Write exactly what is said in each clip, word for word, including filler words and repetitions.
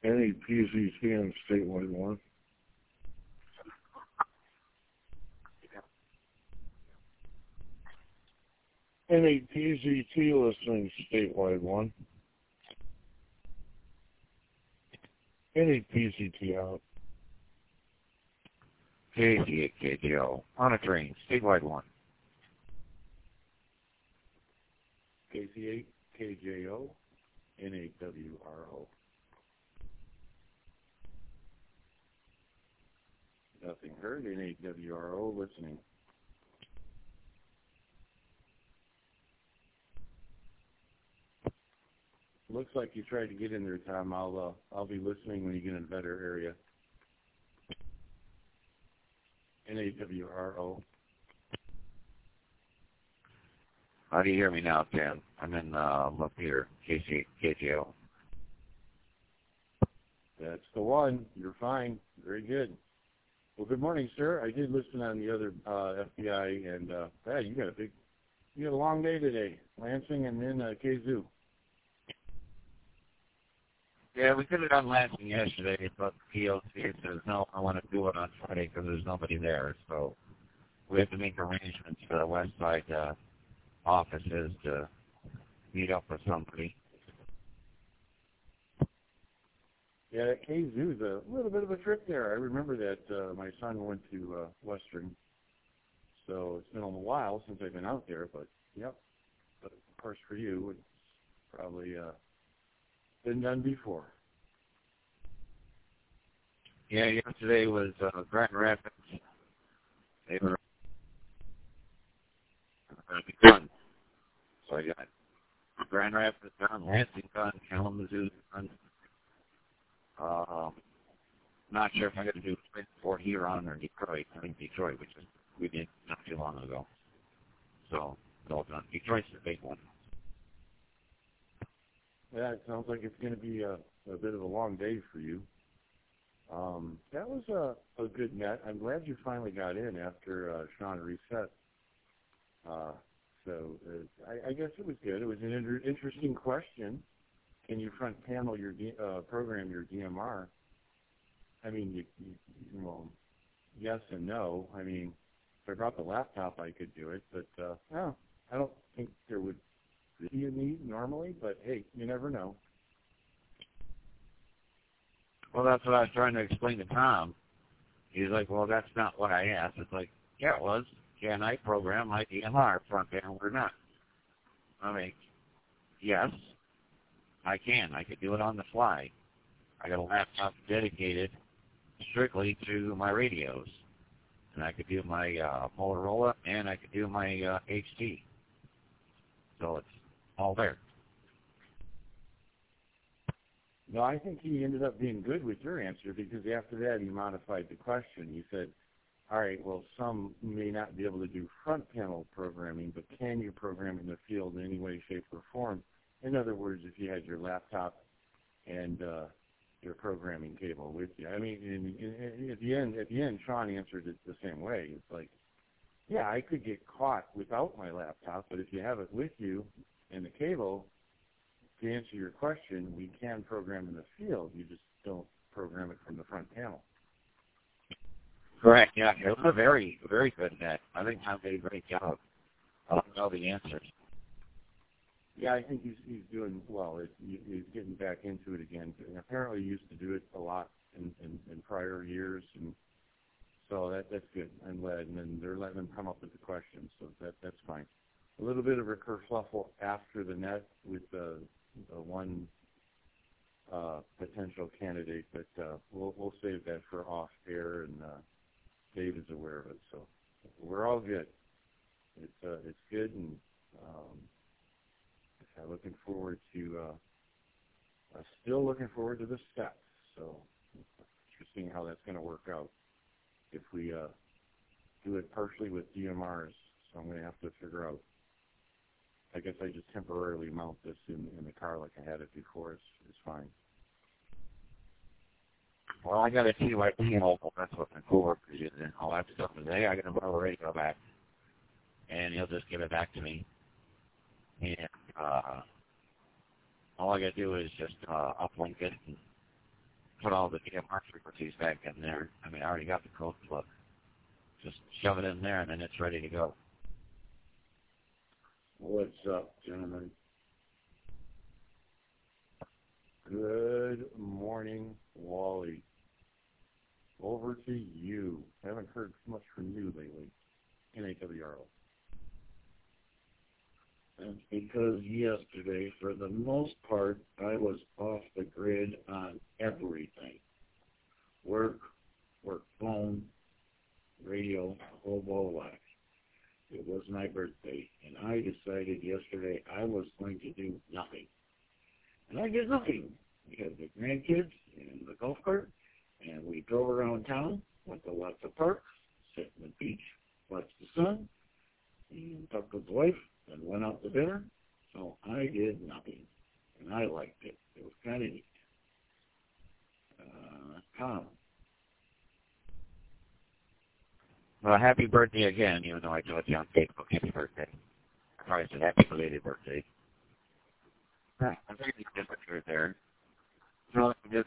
Any P Z T on statewide one. Any P Z T listening statewide one. Any P Z T out. K Z eight K J O monitoring statewide one. K Z eight K J O N A W R O. Nothing heard. N A W R O listening. Looks like you tried to get in there, Tom. I'll uh, I'll be listening when you get in a better area. N A W R O. How do you hear me now, Tim? I'm in uh, Lapeer, K Z eight K J O. That's the one. You're fine. Very good. Well, good morning, sir. I did listen on the other uh, F B I, and uh, hey, you got a big, you got a long day today, Lansing and then uh, Kazoo. Yeah, we could have done Lansing yesterday, but P O C says no. I want to do it on Friday because there's nobody there, so we have to make arrangements for the West Side uh, offices to meet up with somebody. Yeah, that Kazoo's a little bit of a trip there. I remember that uh, my son went to uh, Western, so it's been a while since I've been out there. But yep, but of course for you, it's probably uh, been done before. Yeah, yesterday was uh, Grand Rapids. They were going to be done. So I got Grand Rapids done, Lansing done, Kalamazoo done. Um, not sure if I'm going to do Fort Huron or Detroit. I think Detroit, which is we did not too long ago. So, all done. Detroit's the big one. Yeah, it sounds like it's going to be a, a bit of a long day for you. Um, that was a, a good net. I'm glad you finally got in after uh, Sean reset. Uh, so uh, I, I guess it was good. It was an inter- interesting question. Can you front panel your D, uh, program your D M R? I mean, you, you, well, yes and no. I mean, if I brought the laptop, I could do it, but uh, no, I don't think there would be a need normally. But hey, you never know. Well, that's what I was trying to explain to Tom. He's like, well, that's not what I asked. It's like, yeah, it was. Can I program my D M R front panel or not? I mean, yes, I can. I could do it on the fly. I got a laptop dedicated strictly to my radios. And I could do my uh, Motorola, and I could do my uh, H D. So it's all there. No, I think he ended up being good with your answer because after that he modified the question. He said, all right, well, some may not be able to do front panel programming, but can you program in the field in any way, shape, or form? In other words, if you had your laptop and uh, your programming cable with you. I mean, in, in, in, at the end, at the end, Sean answered it the same way. It's like, yeah, I could get caught without my laptop, but if you have it with you and the cable, to answer your question, we can program in the field. You just don't program it from the front panel. Correct. Yeah, it was a very, very good net. I think Tom did a great job. I don't know the answers. Yeah, I think he's he's doing well. It, he's getting back into it again. And apparently, he used to do it a lot in, in, in prior years, and so that that's good. I'm glad. And then they're letting him come up with the questions, so that that's fine. A little bit of a kerfluffle after the net with the, the one uh, potential candidate, but uh, we'll we'll save that for off air, and uh, Dave is aware of it, so we're all good. It's uh, it's good, and um, I'm looking forward to. Uh, uh, still looking forward to the steps. So interesting how that's going to work out. If we uh, do it partially with D M Rs, so I'm going to have to figure out. I guess I just temporarily mount this in, in the car like I had it before. It's it's fine. Well, I got a T Y P mobile. That's what my coworkers use. And I'll have to tell them, hey, I got to borrow the radio back. And he'll just give it back to me. And uh, all I got to do is just uh, uplink it and put all the D M R frequencies back in there. I mean, I already got the code plug. Just shove it in there, and then it's ready to go. What's up, gentlemen? Good morning, Wally. Over to you. Haven't heard much from you lately. N A W R O. That's because yesterday, for the most part, I was off the grid on everything. Work, work phone, radio, a whole ball of wax. It was my birthday, and I decided yesterday I was going to do nothing. And I did nothing. We had the grandkids and the golf cart, and we drove around town, went to lots of parks, sat on the beach, watched the sun, and talked with the wife, and went out to dinner. So I did nothing, and I liked it. It was kind of neat. Uh, Tom. Well, happy birthday again, even though I told you on Facebook, happy birthday. I probably said happy belated birthday. I'm very good that you're there. So, just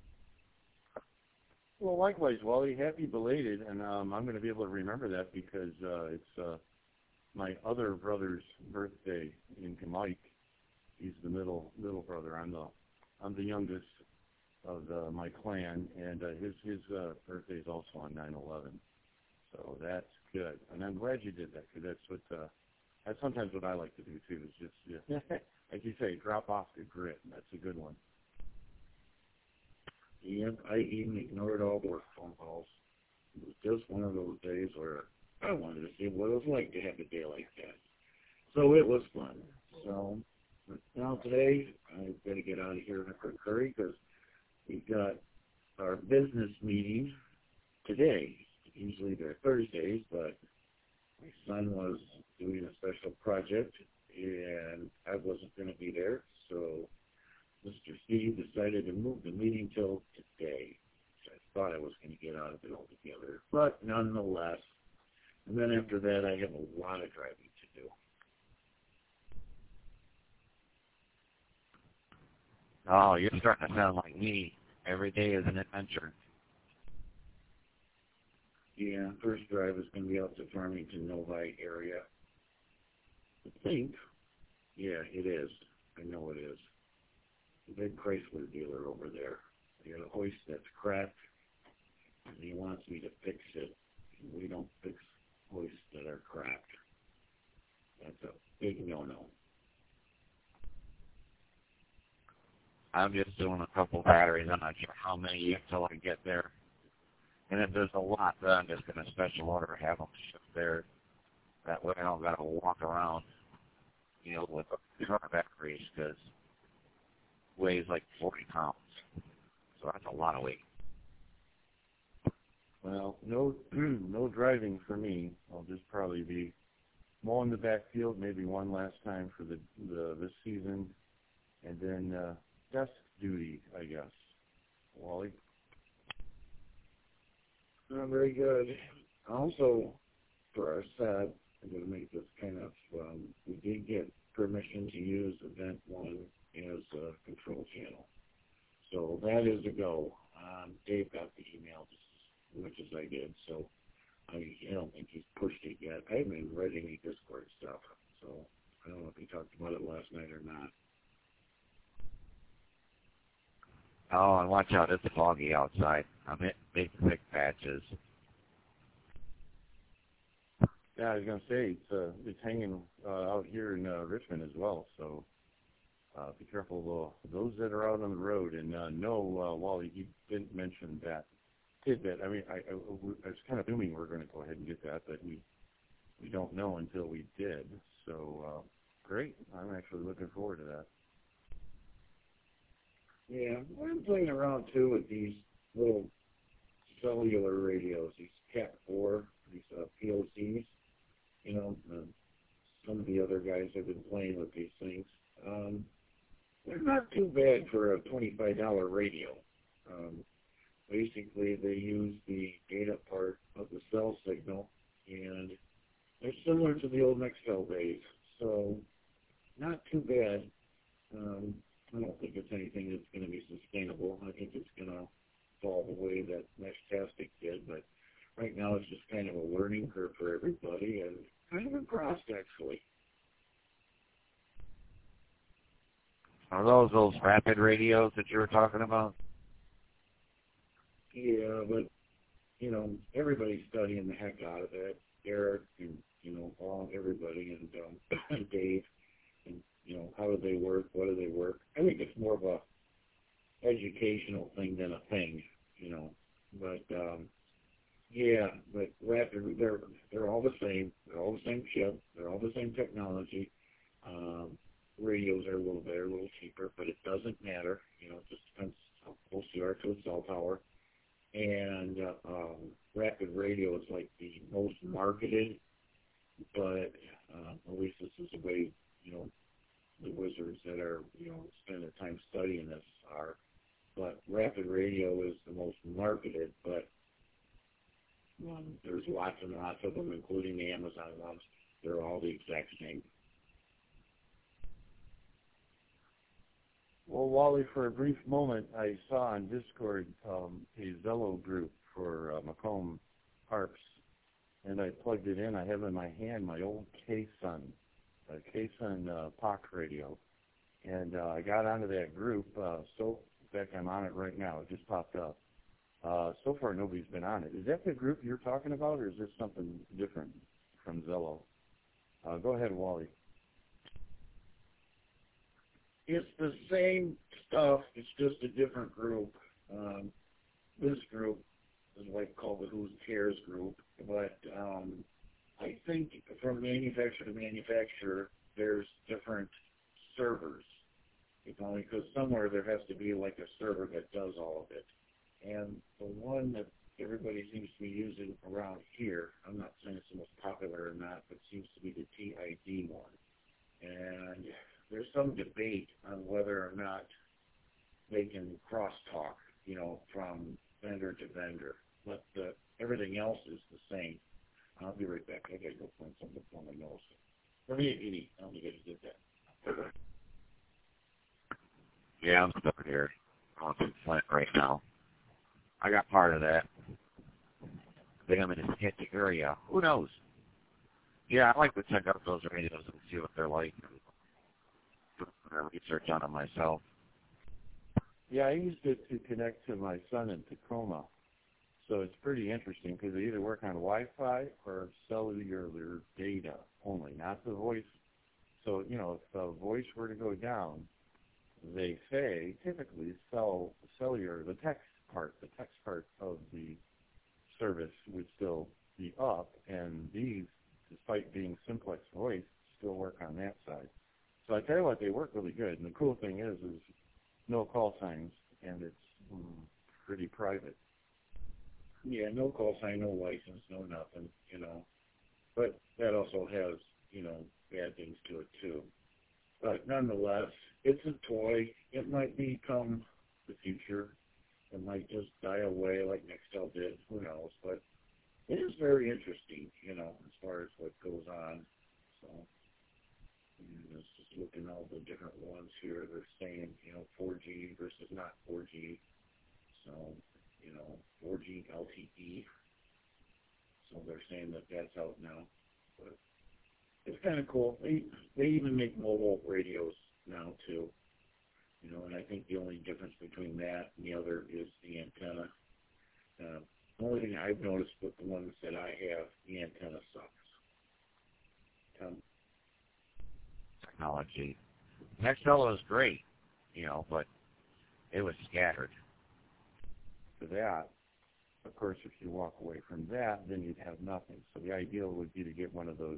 Well, likewise, Wally. Happy belated, and um, I'm going to be able to remember that because uh, it's uh, my other brother's birthday in Mike. He's the middle middle brother. I'm the I'm the youngest of the, my clan, and uh, his his uh, birthday is also on nine eleven. So that's good, and I'm glad you did that because that's what uh, that's sometimes what I like to do too. Is just yeah, like you say, drop off the grid. That's a good one. Yep, I even ignored all the work phone calls. It was just one of those days where I wanted to see what it was like to have a day like that. So it was fun. So but now today, I've got to get out of here in a quick hurry because we've got our business meeting today. Usually they're Thursdays, but my son was doing a special project, and I wasn't going to be there, so Mister Steve decided to move the meeting till today. I thought I was going to get out of it altogether, but nonetheless. And then after that, I have a lot of driving to do. oh, you're starting to sound like me. Every day is an adventure. Yeah, first drive is going to be out to Farmington, Novi area. I think. Yeah, it is. I know it is. The big Chrysler dealer over there. They got a hoist that's cracked, and he wants me to fix it. We don't fix hoists that are cracked. That's a big no-no. I'm just doing a couple batteries. I'm not sure how many yet till I get there. And if there's a lot, then I'm just going to special order, have them shipped there. That way I don't got to walk around, you know, with a ton of batteries because it weighs like forty pounds. So that's a lot of weight. Well, no no driving for me. I'll just probably be mowing the backfield, maybe one last time for the, the this season, and then uh, desk duty, I guess. Wally? Not very good. Also, for our set, I'm going to make this kind of, um, we did get permission to use Event one as a control channel. So that is a go. Um, Dave got the email just as much as I did, so I, I don't think he's pushed it yet. I haven't even read any Discord stuff, so I don't know if he talked about it last night or not. Oh, and watch out, it's foggy outside. I'm hitting big, thick patches. Yeah, I was going to say, it's, uh, it's hanging uh, out here in uh, Richmond as well, so uh, be careful of uh, those that are out on the road. And uh, no, uh, Wally, you didn't mention that tidbit. I mean, I, I, I was kind of assuming we were going to go ahead and get that, but we, we don't know until we did. So, uh, great. I'm actually looking forward to that. Yeah, I'm playing around too with these little cellular radios, these Cat four, these uh, P O Cs. You know, uh, some of the other guys have been playing with these things. Um, they're not too bad for a twenty-five dollar radio. Um, basically, they use the data part of the cell signal, and they're similar to the old Nextel days. So, not too bad. Um, I don't think it's anything that's going to be sustainable. I think it's going to those those rapid radios that you were talking about? Yeah, but, you know, everybody's studying the heck out of it. Eric and, you know, all, everybody, and um, Dave, and, you know, how do they work, what do they work? I think it's more of a educational thing than a thing, you know. But, um, yeah, but rapid, they're, they're all the same. They're all the same chip. They're all the same technology. Um, radios are a little better, a little cheaper, but it doesn't matter. You know, it just depends how close you are to a cell tower. And uh, um, rapid radio is like the most marketed, but uh, at least this is the way, you know, the wizards that are, you know, spending time studying this are. But rapid radio is the most marketed, but um, there's lots and lots of them, including the Amazon ones. They're all the exact same. Well, Wally, for a brief moment, I saw on Discord um, a Zello group for uh, Macomb harps, and I plugged it in. I have in my hand my old K-Sun, a K-Sun uh, P O C radio, and uh, I got onto that group. Uh, so, in fact, I'm on it right now. It just popped up. Uh, so far, nobody's been on it. Is that the group you're talking about, or is this something different from Zello? Uh, go ahead, Wally. It's the same stuff. It's just a different group. Um, this group is like called the Who Cares group, but um, I think from manufacturer to manufacturer, there's different servers. It's only because somewhere there has to be like a server that does all of it. And the one that everybody seems to be using around here, I'm not saying it's the most popular or not, but seems to be the T I D one. And there's some debate on whether or not they can crosstalk, you know, from vendor to vendor. But the, everything else is the same. I'll be right back. I gotta go find something on my nose. For me, Edie, I don't think I just did that. Yeah, I'm stuck here. I'm in Flint right now. I got part of that. I think I'm in a sketchy area. Who knows? Yeah, I like to check out those radios and see what they're like. Do research on them myself. Yeah, I used it to connect to my son in Tacoma. So it's pretty interesting because they either work on Wi-Fi or cellular data only, not the voice. So, you know, if the voice were to go down, they say typically cell, cellular, the text part, the text part of the service would still be up, and these, despite being simplex voice, still work on that side. So I tell you what, they work really good. And the cool thing is, is no call signs, and it's mm, pretty private. Yeah, no call sign, no license, no nothing, you know. But that also has, you know, bad things to it too. But nonetheless, it's a toy. It might become the future. It might just die away like Nextel did. Who knows? But it is very interesting, you know, as far as what goes on. So, and it's just looking at all the different ones here. They're saying, you know, four G versus not four G. So, you know, four G L T E. So they're saying that that's out now. But it's kind of cool. They they even make mobile radios now too. You know, and I think the only difference between that and the other is the antenna. Uh, the only thing I've noticed with the ones that I have, the antenna sucks. Um, Technology. Nextel was great, you know, but it was scattered. For that, of course, if you walk away from that, then you'd have nothing. So the ideal would be to get one of those,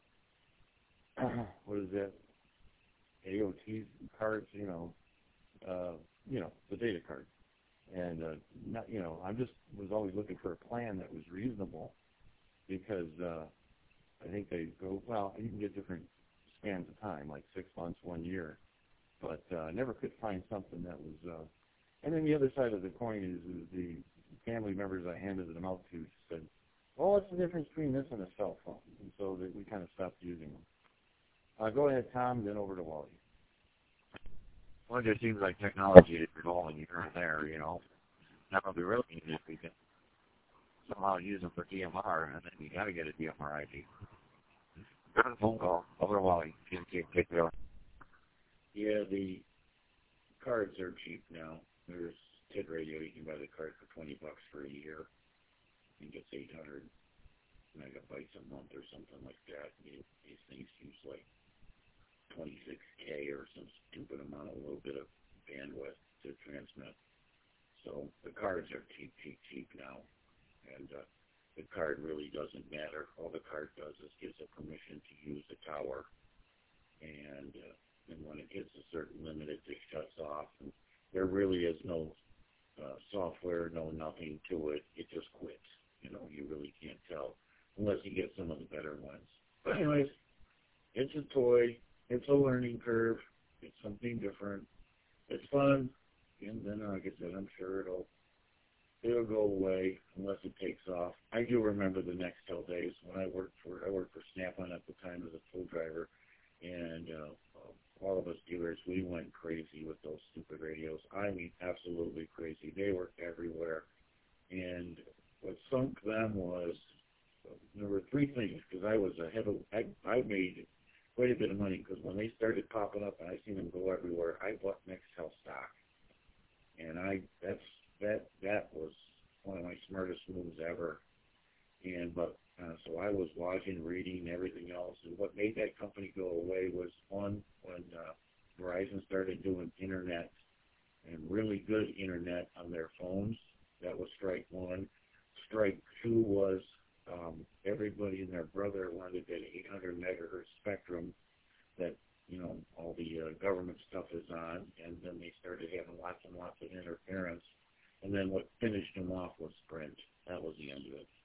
uh, what is that, A O T cards, you know, uh, you know, the data card. And, uh, not, you know, I just was always looking for a plan that was reasonable because uh, I think they go, well, you can get different spans of time, like six months, one year. But uh, I never could find something that was, uh, and then the other side of the coin is, is the family members I handed them out to said, well, what's the difference between this and a cell phone? And so that we kind of stopped using them. Uh, go ahead, Tom, then over to Wally. Well, it just seems like technology is evolving here and there, you know. That would be really neat if we can somehow use them for D M R, and then you got to get a D M R I D. Got a phone call. Over to Wally. Take care. yeah, the cards are cheap now. There's T I D Radio. You can buy the card for twenty bucks for a year. You get eight hundred megabytes a month or something like that. These, these things use like twenty-six K or some stupid amount, a little bit of bandwidth to transmit. So the cards are cheap, cheap, cheap now. And uh, the card really doesn't matter. All the card does is gives it permission to use the tower. And, uh, and when it hits a certain limit, it just shuts off. And there really is no uh, software, no nothing to it. It just quits. You know, you really can't tell unless you get some of the better ones. But anyways, it's a toy. It's a learning curve. It's something different. It's fun. And then, like I said, I'm sure it'll it'll go away unless it takes off. I do remember the Nextel days when I worked for I worked for Snap-on at the time as a tow driver, and uh, all of us dealers, we went crazy with those stupid radios. I mean, absolutely crazy. They were everywhere, and what sunk them was there were three things, because I was ahead of I I made quite a bit of money, because when they started popping up and I seen them go everywhere, I bought Nextel stock, and I that's that that was one of my smartest moves ever. And but uh, so I was watching, reading, everything else, and what made that company go away was one when uh, Verizon started doing internet and really good internet on their phones. That was strike one. Strike two was um, everybody and their brother wanted that eight hundred megahertz spectrum that, you know, all the uh, government stuff is on, and then they started having lots and lots of interference. And then what finished them off was Sprint. That was the end of it.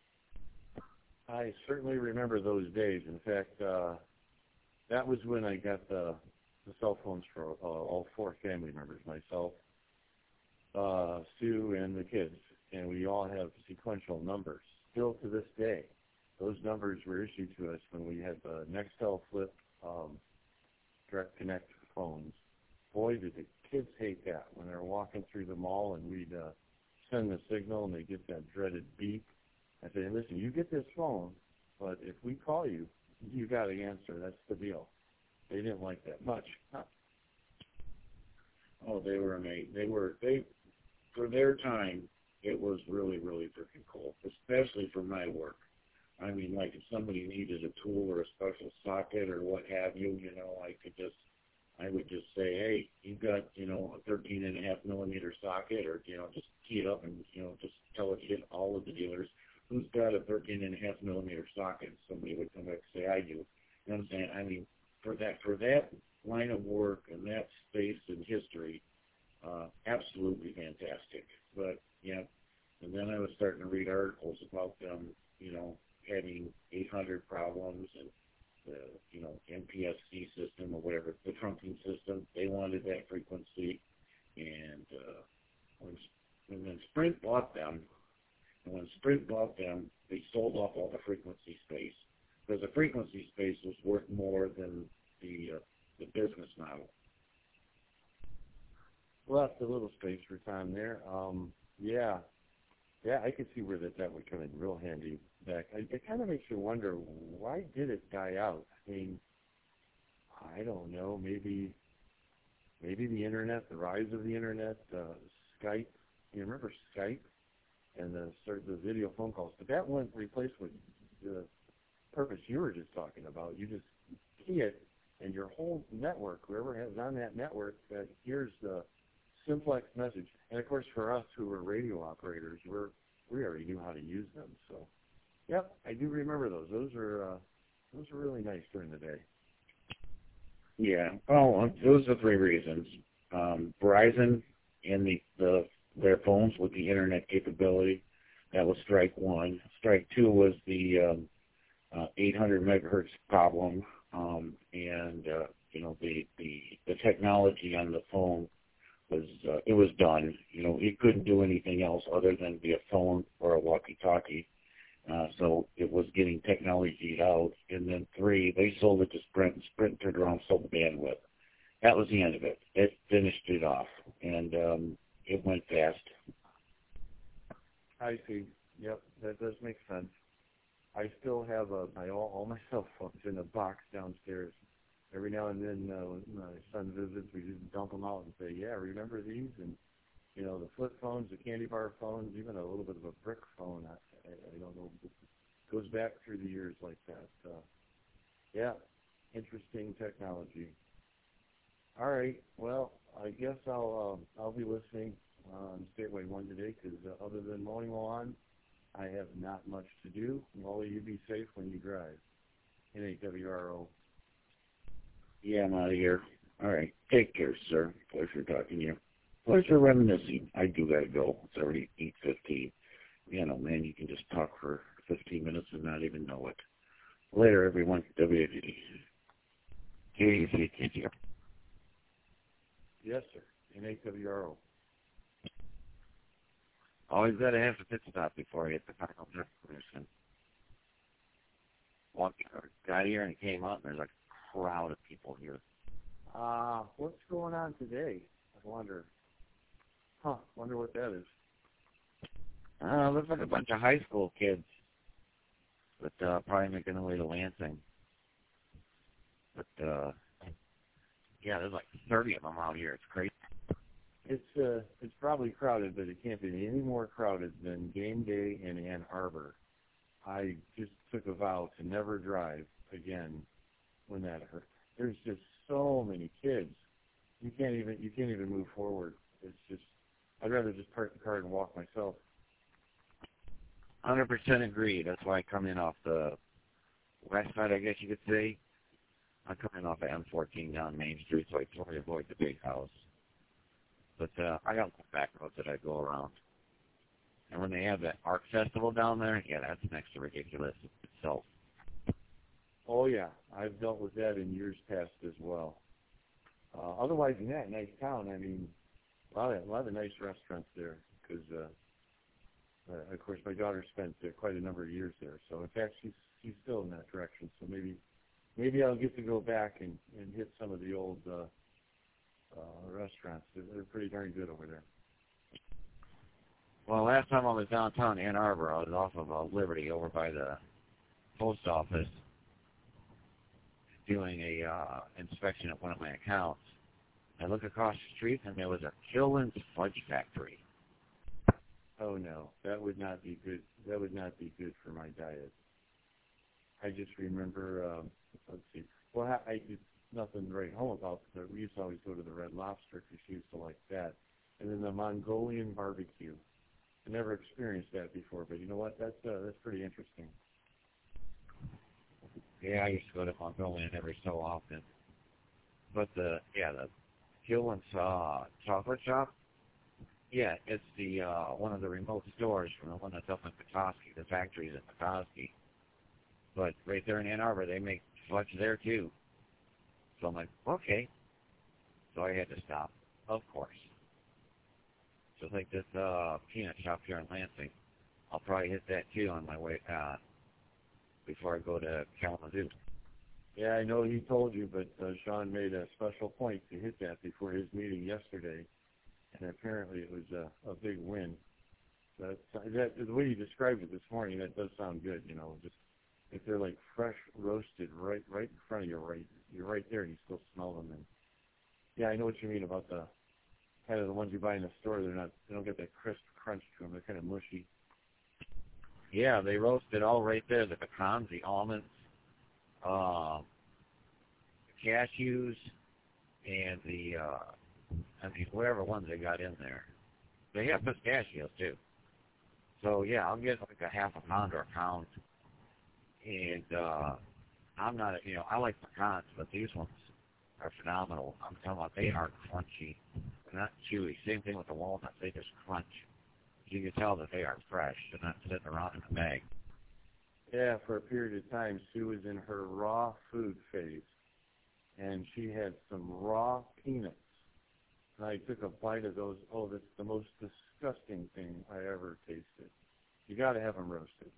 I certainly remember those days. In fact, uh, that was when I got the, the cell phones for uh, all four family members, myself, uh, Sue, and the kids. And we all have sequential numbers. Still to this day, those numbers were issued to us when we had the Nextel Flip um, Direct Connect phones. Boy, did the kids hate that when they were walking through the mall and we'd uh, send the signal and they get that dreaded beep. I said, hey, listen, you get this phone, but if we call you, you got to answer. That's the deal. They didn't like that much. Huh. Oh, they were amazing. They were they for their time. It was really, really freaking cool, especially for my work. I mean, like if somebody needed a tool or a special socket or what have you, you know, I could just, I would just say, hey, you've got, you know, a thirteen and a half millimeter socket, or, you know, just key it up and, you know, just tell it, hit all of the dealers, who's got a thirteen and a half millimeter socket? Somebody would come back and say, I do. You know what I'm saying? I mean, for that, for that line of work and that space and history, uh, absolutely fantastic. But, yeah, and then I was starting to read articles about them, you know, having eight hundred problems and the, you know, N P S C system or whatever, the trunking system. They wanted that frequency, and uh, when, and then Sprint bought them, and when Sprint bought them, they sold off all the frequency space, because the frequency space was worth more than the uh, the business model. Left a little space for time there. Um, yeah, yeah, I could see where that, that would come in real handy back. I, it kind of makes you wonder, why did it die out? I mean, I don't know, maybe maybe the internet, the rise of the internet, uh, Skype. You remember Skype and the sort of the video phone calls? But that went replaced with the purpose you were just talking about. You just key it, and your whole network, whoever has on that network, that hears the simplex message. And of course, for us who were radio operators, we're we already knew how to use them. So, yep, I do remember those. Those are uh, those are really nice during the day. Yeah. Oh, those are three reasons. Um, Verizon and the, the their phones with the internet capability. That was strike one. Strike two was the um, uh, eight hundred megahertz problem, um, and uh, you know the, the the technology on the phone was uh, it was done. You know, it couldn't do anything else other than be a phone or a walkie-talkie. Uh, so it was getting technology out. And then three, they sold it to Sprint, and Sprint turned around and sold the bandwidth. That was the end of it. It finished it off, and um, it went fast. I see. Yep, that does make sense. I still have a, my all, all my cell phones in a box downstairs. every now and then uh, when my son visits, we just dump them out and say, yeah, remember these? And, you know, the flip phones, the candy bar phones, even a little bit of a brick phone. I, I, I don't know. It goes back through the years like that. Uh, yeah, interesting technology. All right. Well, I guess I'll uh, I'll be listening on Stateway One today because uh, other than mowing lawn, I have not much to do. Wally, you be safe when you drive. N A W R O. Yeah, I'm out of here. All right. Take care, sir. Pleasure talking to you. Pleasure reminiscing. I do gotta go. It's already eight fifteen. You know, man, you can just talk for fifteen minutes and not even know it. Later, everyone. W A D D. K C. Yes, sir. N A W R O. Always got to have the pit stop before I hit the final destination. Walked, got here and came out, and there's like a crowd of people here. Uh, what's going on today? I wonder. Huh, wonder what that is. Uh, looks like a bunch of high school kids, but uh, probably making their way to Lansing. But, uh, yeah, there's like thirty of them out here. It's crazy. It's uh, it's probably crowded, but it can't be any more crowded than game day in Ann Arbor. I just took a vow to never drive again when that hurt. There's just so many kids. You can't even you can't even move forward. It's just I'd rather just park the car and walk myself. one hundred percent agree. That's why I come in off the west side, I guess you could say. I'm coming off of M fourteen down Main Street, so I totally avoid the big house. But uh, I got back roads that I go around. And when they have that art festival down there, yeah, that's next to ridiculous itself. Oh yeah, I've dealt with that in years past as well. Uh, otherwise, yeah, nice town. I mean, a lot of, a lot of nice restaurants there. Because, uh, uh, of course, my daughter spent uh, quite a number of years there. So in fact, she's she's still in that direction. So maybe maybe I'll get to go back and, and hit some of the old uh, uh, restaurants. They're, they're pretty darn good over there. Well, last time I was downtown Ann Arbor, I was off of uh, Liberty over by the post office doing a uh, inspection at one of my accounts. I look across the street and there was a Killen's Fudge Factory. Oh no, that would not be good. That would not be good for my diet. I just remember, um, let's see. Well, I, I it's nothing to write home about, but we used to always go to the Red Lobster because she used to like that, and then the Mongolian barbecue. I never experienced that before, but you know what? That's uh, that's pretty interesting. Yeah, I used to go to Mongolian every so often. But the yeah, the Killen's uh, chocolate shop. Yeah, it's the uh, one of the remote stores from the one that's up in Petoskey. The factory's in Petoskey. But right there in Ann Arbor, they make fudge there too. So I'm like, okay. So I had to stop, of course. Just like this uh, peanut shop here in Lansing. I'll probably hit that too on my way uh, before I go to Kalamazoo. Yeah, I know he told you, but uh, Sean made a special point to hit that before his meeting yesterday, and apparently it was a, a big win. That, that the way you described it this morning, that does sound good. You know, just if they're like fresh roasted right right in front of you, right you're right there, and you still smell them. And yeah, I know what you mean about the kind of the ones you buy in the store. They're not they don't get that crisp crunch to them. They're kind of mushy. Yeah, they roast it all right there. The pecans, the almonds, uh, the cashews, and the uh, I mean whatever ones they got in there. They have pistachios too. So yeah, I'll get like a half a pound or a pound. And uh, I'm not, a, you know, I like pecans, but these ones are phenomenal. I'm talking about they are crunchy. They're not chewy. Same thing with the walnuts. They just crunch. You can tell that they are fresh. They're not sitting around in a bag. Yeah, for a period of time, Sue was in her raw food phase, and she had some raw peanuts. And I took a bite of those. Oh, that's the most disgusting thing I ever tasted. You got to have them roasted.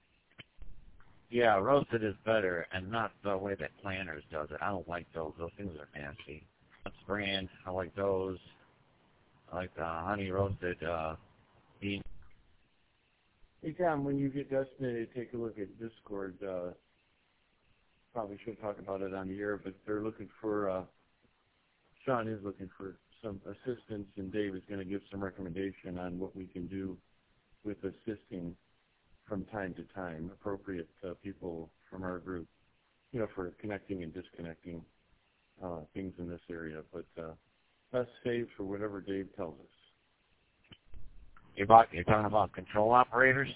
Yeah, roasted is better, and not the way that Planters does it. I don't like those. Those things are nasty. That's brand. I like those. I like the honey roasted uh, beans. Hey, Tom, when you get designated, take a look at Discord. Uh, probably should talk about it on the air, but they're looking for, uh, Sean is looking for some assistance, and Dave is going to give some recommendation on what we can do with assisting from time to time appropriate uh, people from our group, you know, for connecting and disconnecting uh, things in this area. But uh, best saved for whatever Dave tells us. You're, about, you're talking about control operators?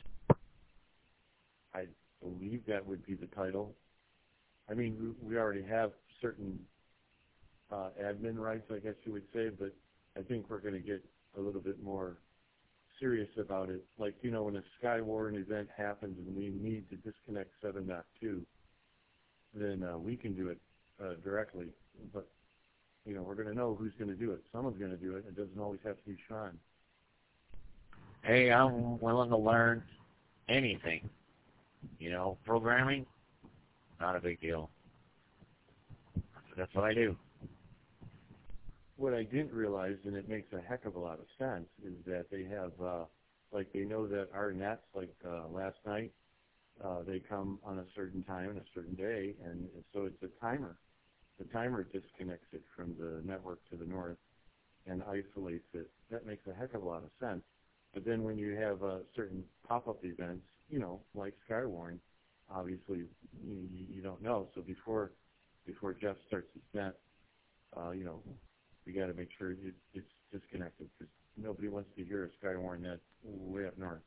I believe that would be the title. I mean, we, we already have certain uh, admin rights, I guess you would say, but I think we're going to get a little bit more serious about it. Like, you know, when a Skywarn event happens and we need to disconnect seven point two, then uh, we can do it uh, directly. But, you know, we're going to know who's going to do it. Someone's going to do it. It doesn't always have to be Sean. Hey, I'm willing to learn anything. You know, programming, not a big deal. That's what I do. What I didn't realize, and it makes a heck of a lot of sense, is that they have, uh, like, they know that our nets, like uh, last night, uh, they come on a certain time and a certain day, and so it's a timer. The timer disconnects it from the network to the north and isolates it. That makes a heck of a lot of sense. But then when you have uh, certain pop-up events, you know, like Skywarn, obviously you, you don't know. So before before Jeff starts his net, uh, you know, we got to make sure it, it's disconnected because nobody wants to hear a Skywarn net way up north.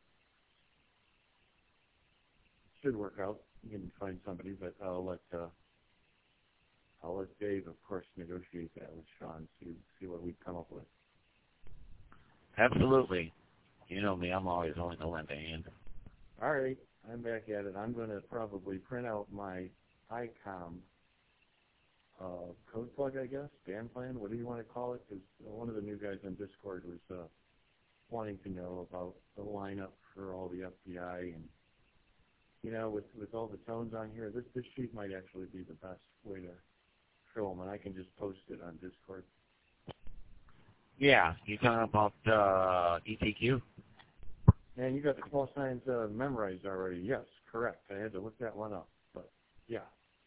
Should work out. You can find somebody, but I'll let uh, I'll let Dave, of course, negotiate that with Sean. See see what we come up with. Absolutely. You know me, I'm always willing to lend a hand. All right, I'm back at it. I'm going to probably print out my I COM uh, code plug, I guess, band plan, whatever you want to call it, because one of the new guys on Discord was uh, wanting to know about the lineup for all the F B I. And, you know, with, with all the tones on here, this, this sheet might actually be the best way to show them, and I can just post it on Discord. Yeah, you talking about uh, E T Q? Man, you got the call signs uh, memorized already. Yes, correct. I had to look that one up, but yeah.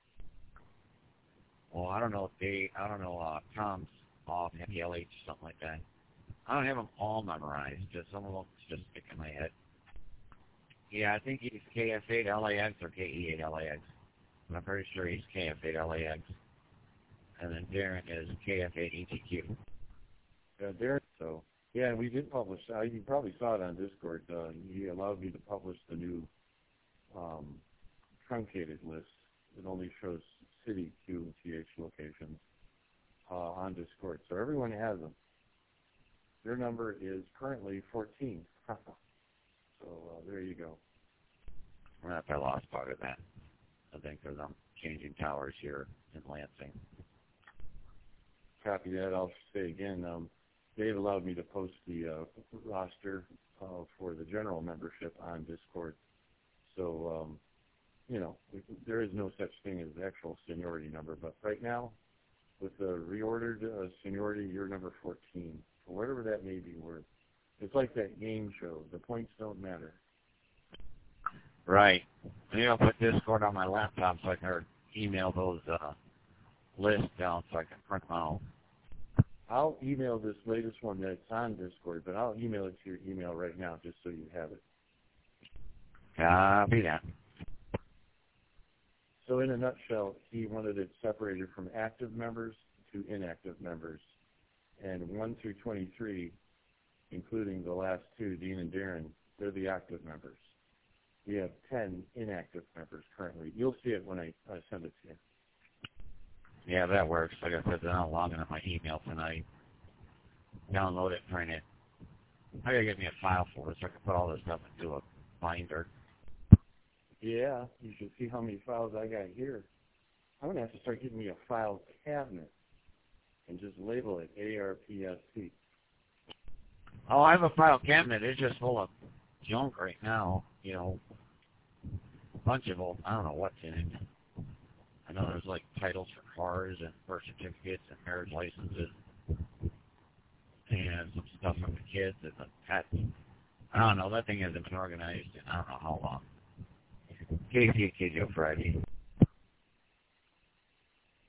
Well, I don't know if they, I don't know, uh, Tom's off, M P L H, something like that. I don't have them all memorized, just some of them just stick in my head. Yeah, I think he's K F eight L A X or K E eight L A X. I'm pretty sure he's K F eight L A X. And then Darren is K F eight E T Q. Yeah, Darren, so, yeah, and we did publish, uh, you probably saw it on Discord, uh, he allowed me to publish the new um, truncated list. It only shows city Q and T H locations uh, on Discord, so everyone has them. Their number is currently fourteen. So uh, there you go. We're not I lost part of that. I think because I'm changing towers here in Lansing. Copy that. I'll say again, um, Dave allowed me to post the uh, roster uh, for the general membership on Discord. So, um, you know, there is no such thing as the actual seniority number. But right now, with the reordered uh, seniority, you're number fourteen. For whatever that may be worth. It's like that game show. The points don't matter. Right. Maybe I'll put Discord on my laptop so I can or email those uh, lists down so I can print them out. I'll email this latest one that's on Discord, but I'll email it to your email right now just so you have it. Copy that. So in a nutshell, he wanted it separated from active members to inactive members. And one through twenty-three, including the last two, Dean and Darren, they're the active members. We have ten inactive members currently. You'll see it when I, I send it to you. Yeah, that works. Like I said, I'm logging up my email tonight. Download it, print it. I gotta get me a file folder so I can put all this stuff into a binder. Yeah, you should see how many files I got here. I'm gonna have to start getting me a file cabinet and just label it A R P S C. Oh, I have a file cabinet. It's just full of junk right now. You know, a bunch of old, I don't know what's in it. I know there's like titles for cars and birth certificates and marriage licenses and some stuff from the kids and the pets. I don't know. That thing hasn't been organized in I don't know how long. Casey and K J Friday.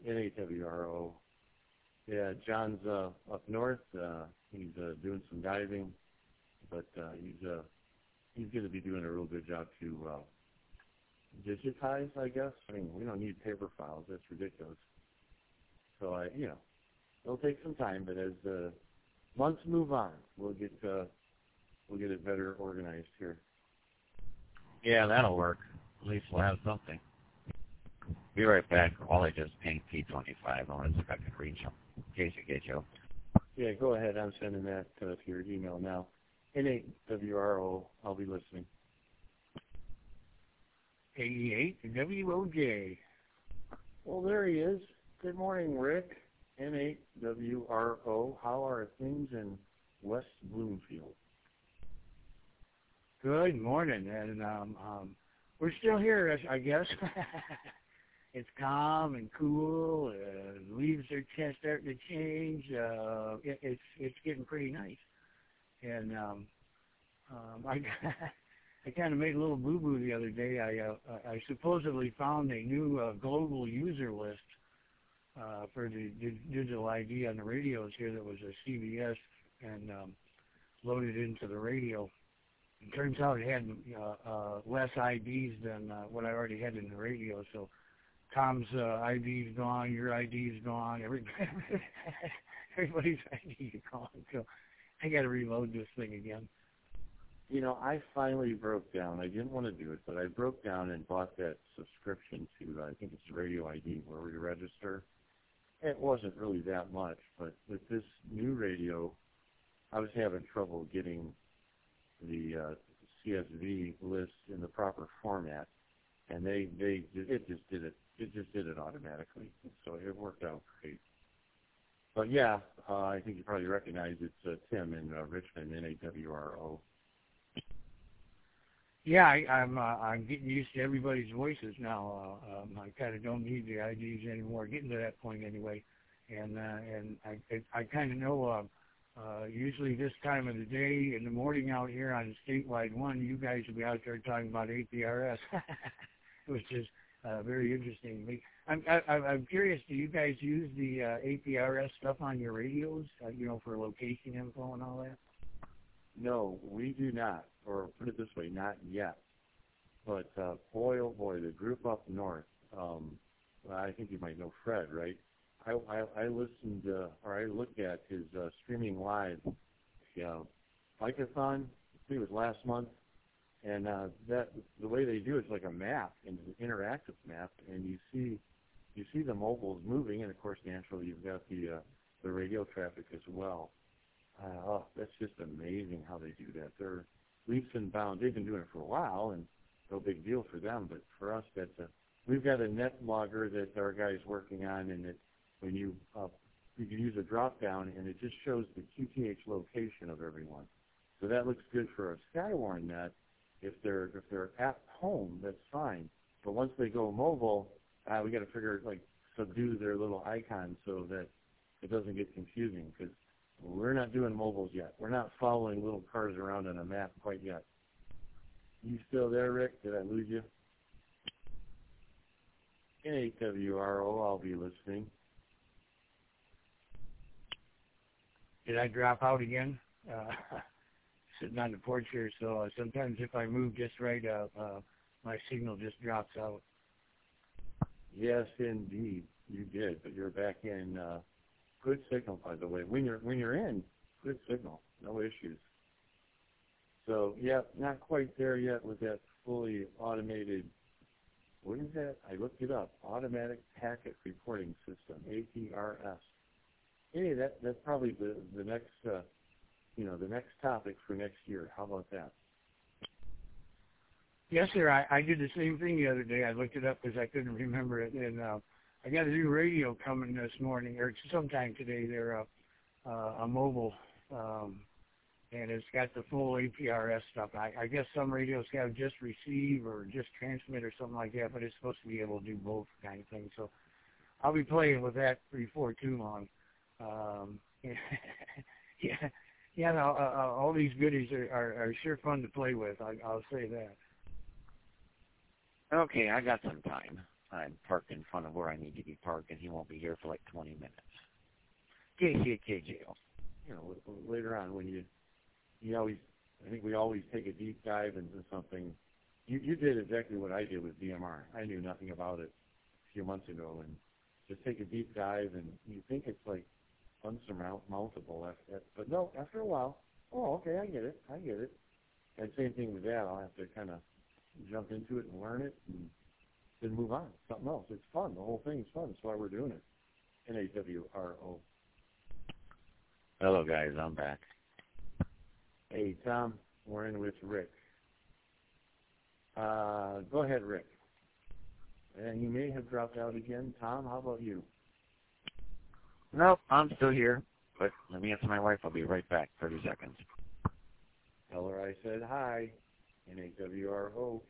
N A W R O. Yeah, John's uh, up north. Uh, he's uh, doing some diving, but uh, he's uh, he's going to be doing a real good job to uh, digitize, I guess. I mean, we don't need paper files. That's ridiculous. So I, you know, it'll take some time, but as the months move on, we'll get uh, we'll get it better organized here. Yeah, that'll work. At least we'll have something. Be right back. While I just ping P twenty-five. I want to see if I can reach him. In case you get you. Yeah, go ahead. I'm sending that uh, to your email now. N A W R O. I'll be listening. eighty-eight W O J. Well, there he is. Good morning, Rick. N A W R O. How are things in West Bloomfield? Good morning, and um, um, we're still here, I guess. It's calm and cool. Uh, leaves are just starting to change. Uh, it, it's it's getting pretty nice, and um, um, I I kind of made a little boo boo the other day. I uh, I supposedly found a new uh, global user list uh, for the di- digital I D on the radios here that was a C B S and um, loaded into the radio. It turns out it had uh, uh, less I Ds than uh, what I already had in the radio. So Tom's uh, I D's gone, your I D's gone, every, everybody's I D is gone. So I got to reload this thing again. You know, I finally broke down. I didn't want to do it, but I broke down and bought that subscription to, I think it's Radio I D, where we register. It wasn't really that much, but with this new radio, I was having trouble getting the uh, C S V list in the proper format, and they they it just did it it just did it automatically, so it worked out great. But yeah, uh, I think you probably recognize it's uh, Tim in uh, Richmond, N A W R O. Yeah, I, I'm uh, I'm getting used to everybody's voices now. Uh, um, I kind of don't need the I Ds anymore. Getting to that point anyway, and uh, and I I, I kind of know. Uh, Uh, usually this time of the day in the morning out here on Statewide one, you guys will be out there talking about A P R S, which is uh, very interesting to me. I'm, I, I'm curious, do you guys use the uh, A P R S stuff on your radios, uh, you know, for location info and all that? No, we do not, or put it this way, not yet. But uh, boy, oh boy, the group up north, um, I think you might know Fred, right? I, I, I listened, uh, or I looked at his uh, streaming live, uh, Bikeathon, I think it was last month, and uh, that the way they do it is like a map, and an interactive map, and you see you see the mobiles moving, and of course, naturally, you've got the uh, the radio traffic as well. Uh, oh, that's just amazing how they do that. They're leaps and bounds. They've been doing it for a while, and no big deal for them, but for us, that's a, we've got a net logger that our guy's working on, and it when you uh, you can use a drop down and it just shows the Q T H location of everyone. So that looks good for a Skywarn net. If they're if they're at home, that's fine. But once they go mobile, uh, we got to figure like subdue their little icons so that it doesn't get confusing because we're not doing mobiles yet. We're not following little cars around on a map quite yet. You still there, Rick? Did I lose you? N A W R O, I'll be listening. Did I drop out again? Uh, sitting on the porch here, so uh, sometimes if I move just right, uh, uh, my signal just drops out. Yes, indeed, you did, but you're back in. Uh, good signal, by the way. When you're when you're in, good signal, no issues. So, yeah, not quite there yet with that fully automated. What is that? I looked it up. Automatic Packet Reporting System, A P R S. Hey, that that's probably the the next uh, you know the next topic for next year. How about that? Yes, sir. I, I did the same thing the other day. I looked it up because I couldn't remember it, and uh, I got a new radio coming this morning or sometime today. They're uh, uh, a mobile, um, and it's got the full A P R S stuff. I, I guess some radios have just receive or just transmit or something like that, but it's supposed to be able to do both kind of thing. So I'll be playing with that before too long. Um, yeah, yeah. No, uh, uh, all these goodies are, are, are sure fun to play with. I, I'll say that. Okay, I got some time. I'm parked in front of where I need to be parked, and he won't be here for like twenty minutes. K C K J O. You know, later on when you, you always, I think we always take a deep dive into something. You, you did exactly what I did with D M R. I knew nothing about it a few months ago, and just take a deep dive, and you think it's like unsurmountable, after, but no, after a while, oh, okay, I get it, I get it. And same thing with that. I'll have to kind of jump into it and learn it, and then move on. Something else. It's fun. The whole thing's fun. That's why we're doing it. N A W R O. Hello, guys. I'm back. Hey, Tom. We're in with Rick. Uh, go ahead, Rick. And you may have dropped out again. Tom, how about you? Nope, I'm still here. But let me answer my wife. I'll be right back. thirty seconds. Tell her I said hi. N A W R O.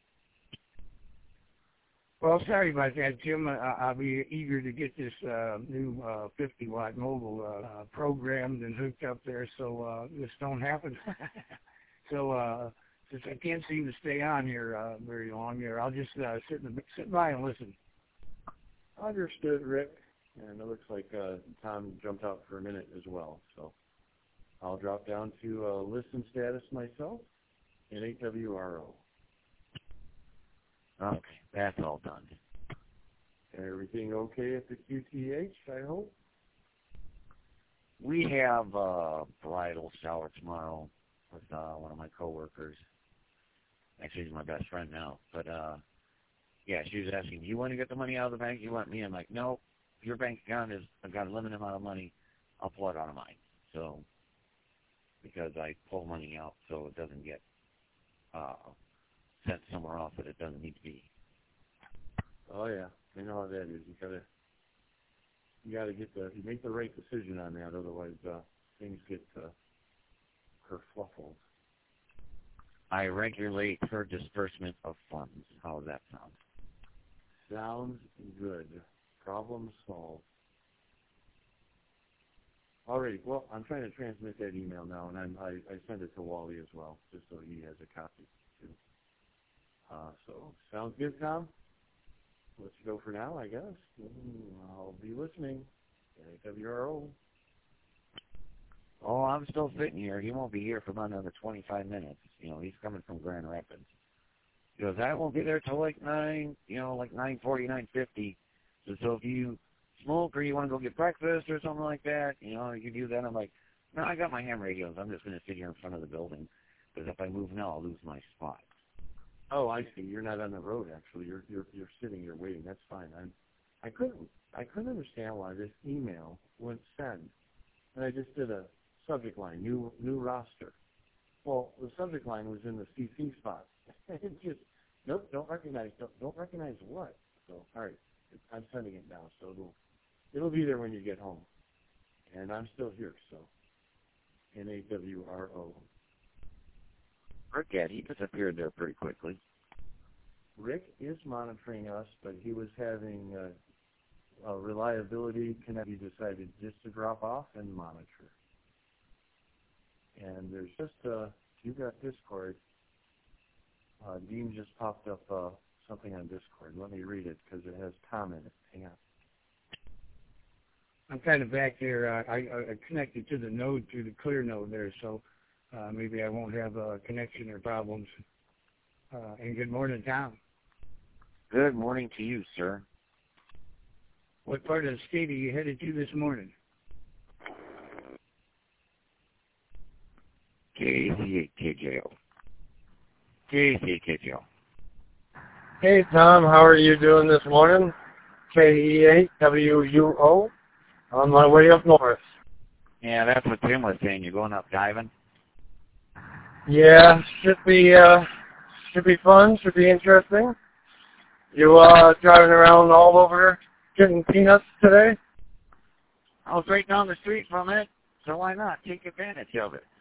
Well, sorry about that, Jim. Uh, I'll be eager to get this uh, new uh, fifty watt mobile uh, programmed and hooked up there so uh, this don't happen. so uh, since I can't seem to stay on here uh, very long here, I'll just uh, sit, in the, sit by and listen. Understood, Rick. And it looks like uh, Tom jumped out for a minute as well. So I'll drop down to uh, listen status myself. N A W R O. Okay, that's all done. Everything okay at the Q T H, I hope? We have a bridal shower tomorrow with uh, one of my coworkers. Actually, he's my best friend now. But, uh, yeah, she was asking, do you want to get the money out of the bank? You want me? I'm like, no, your bank account is, I've got a limited amount of money. I'll pull it out of mine. So, because I pull money out so it doesn't get uh, sent somewhere else that it doesn't need to be. Oh yeah, I know how that is. You gotta, you gotta get the, you make the right decision on that. Otherwise, uh, things get uh, kerfluffled. I regulate her disbursement of funds. How does that sound? Sounds good. Problem solved. All right. Well, I'm trying to transmit that email now, and I'm, I I send it to Wally as well, just so he has a copy too. Uh, so sounds good, Tom. Let's go for now, I guess. I'll be listening. N A W R O. Oh, I'm still sitting here. He won't be here for about another twenty-five minutes. You know, he's coming from Grand Rapids. He goes, I won't be there till like nine, you know, like nine forty, nine fifty. So, so if you smoke or you want to go get breakfast or something like that, you know, you do that. I'm like, no, I got my ham radios. I'm just going to sit here in front of the building because if I move now, I'll lose my spot. Oh, I see. You're not on the road, actually. You're you're you're sitting here waiting. That's fine. I'm. I couldn't. I couldn't understand why this email wouldn't send. And I just did a subject line, new new roster. Well, the subject line was in the C C spot. It just nope. Don't recognize. Don't, don't recognize what. So all right, I'm sending it now. So it'll it'll be there when you get home. And I'm still here. So N A W R O. Rick, yeah, he disappeared there pretty quickly. Rick is monitoring us, but he was having uh, a reliability connect. He decided just to drop off and monitor. And there's just, uh, you got Discord. Uh, Dean just popped up uh, something on Discord. Let me read it because it has Tom in it. Hang on. I'm kind of back there. Uh, I, I connected to the node through the clear node there, so uh, maybe I won't have uh, connection or problems. Uh, and good morning, Tom. Good morning to you, sir. What part of the state are you headed to this morning? K C eight K J O. K C eight K J O. Hey, Tom, how are you doing this morning? K E eight W U O, on my way up north. Yeah, that's what Tim was saying. You're going up diving? Yeah, should be, uh, should be fun, should be interesting. You, uh, driving around all over getting peanuts today? I was right down the street from it, so why not take advantage of it?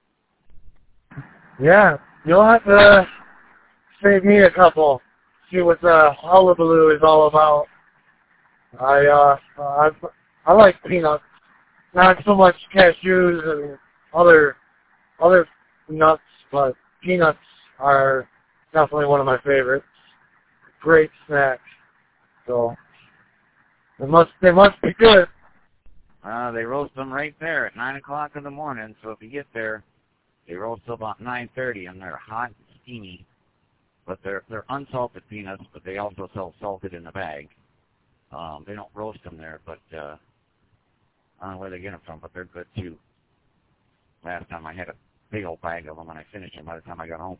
Yeah, you'll have to save me a couple. See what the hullabaloo is all about. I, uh, I, I like peanuts. Not so much cashews and other, other nuts, but peanuts are definitely one of my favorites. Great snack. So they must they must be good. Uh, they roast them right there at nine o'clock in the morning. So if you get there, they roast till about nine thirty, and they're hot and steamy. But they're they're unsalted peanuts, but they also sell salted in a bag. Um, they don't roast them there, but uh, I don't know where they get them from, but they're good too. Last time I had a big old bag of them, and I finished them by the time I got home.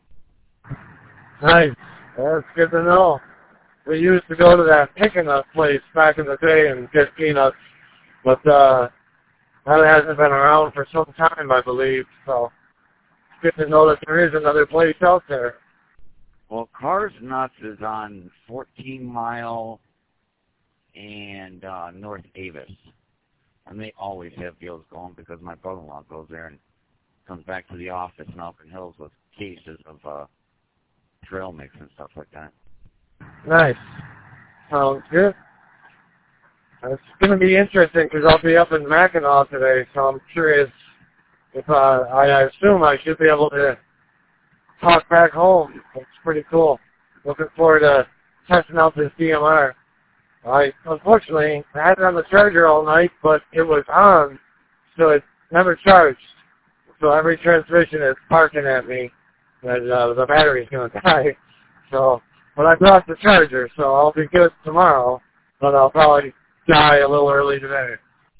Nice. That's good to know. We used to go to that picking up place back in the day and get peanuts, but uh, that hasn't been around for some time, I believe. So it's good to know that there is another place out there. Well, Cars Nuts is on fourteen Mile and uh, North Avis, and they always have deals going because my brother-in-law goes there and comes back to the office in Elkin Hills with cases of uh, trail mix and stuff like that. Nice. Sounds good. It's going to be interesting because I'll be up in Mackinac today, so I'm curious if uh, I, I assume I should be able to talk back home. It's pretty cool. Looking forward to testing out this D M R. I unfortunately I had it on the charger all night, but it was on, so it never charged. So every transmission is barking at me that uh, the battery's going to die. So, but I brought the charger, so I'll be good tomorrow. But I'll probably die a little early today.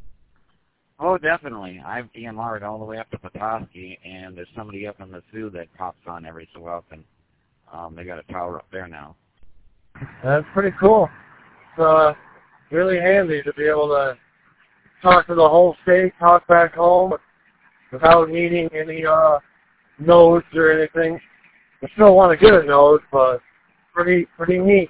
Oh, definitely. I've D M R'd all the way up to Petoskey, and there's somebody up in the Sioux that pops on every so often. Um, they got a tower up there now. That's pretty cool. It's uh, really handy to be able to talk to the whole state, talk back home without needing any uh, nodes or anything. I still want to get a node, but pretty pretty neat.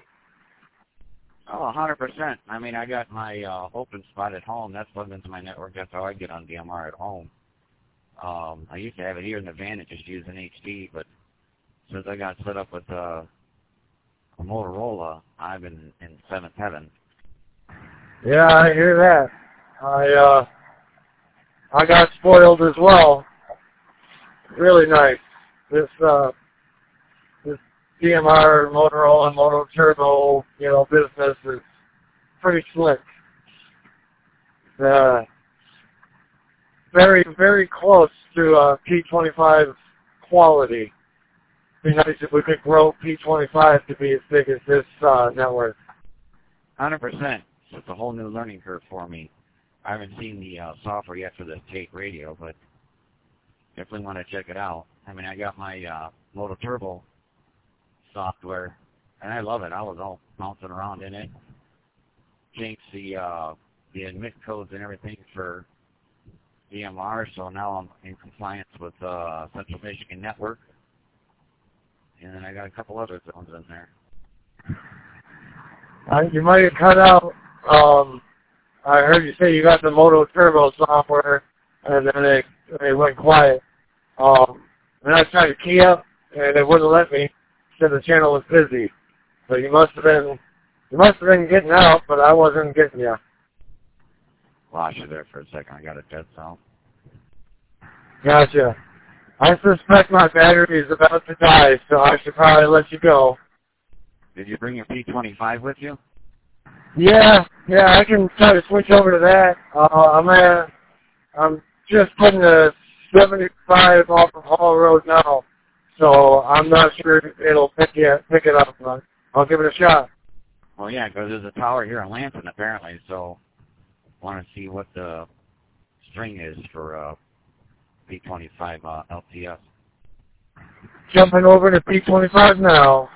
Oh, one hundred percent. I mean, I got my uh, open spot at home. That's plugged into my network. That's how I get on D M R at home. Um, I used to have it here in the van and just use an H D, but since I got set up with uh, a Motorola, I've been in seventh heaven. Yeah, I hear that. I uh, I got spoiled as well. Really nice. This uh, this D M R, Motorola, Moto Turbo, you know, business is pretty slick. Uh, very, very close to uh, P twenty-five quality. It'd be nice if we could grow P twenty-five to be as big as this uh, network. one hundred percent. It's a whole new learning curve for me. I haven't seen the uh, software yet for this Tate radio, but definitely want to check it out. I mean, I got my uh, Moto Turbo software, and I love it. I was all bouncing around in it. Changed the uh, the admit codes and everything for D M R, so now I'm in compliance with uh, Central Michigan Network. And then I got a couple other zones in there. Uh, you might have cut out. Um, I heard you say you got the Moto Turbo software, and then it, it went quiet. Um, and I tried to key up, and it wouldn't let me. Said the channel was busy. So you must have been, you must have been getting out, but I wasn't getting you. Lost you there for a second. I got a dead zone. Gotcha. I suspect my battery is about to die, so I should probably let you go. Did you bring your P twenty-five with you? Yeah, yeah, I can try to switch over to that. Uh, I'm at, I'm just putting the seventy-five off of Hall Road now, so I'm not sure if it'll pick it, pick it up, but I'll give it a shot. Well, yeah, because there's a tower here in Lansing, apparently, so I want to see what the string is for uh, P twenty-five uh, L T S. Jumping over to P twenty-five now.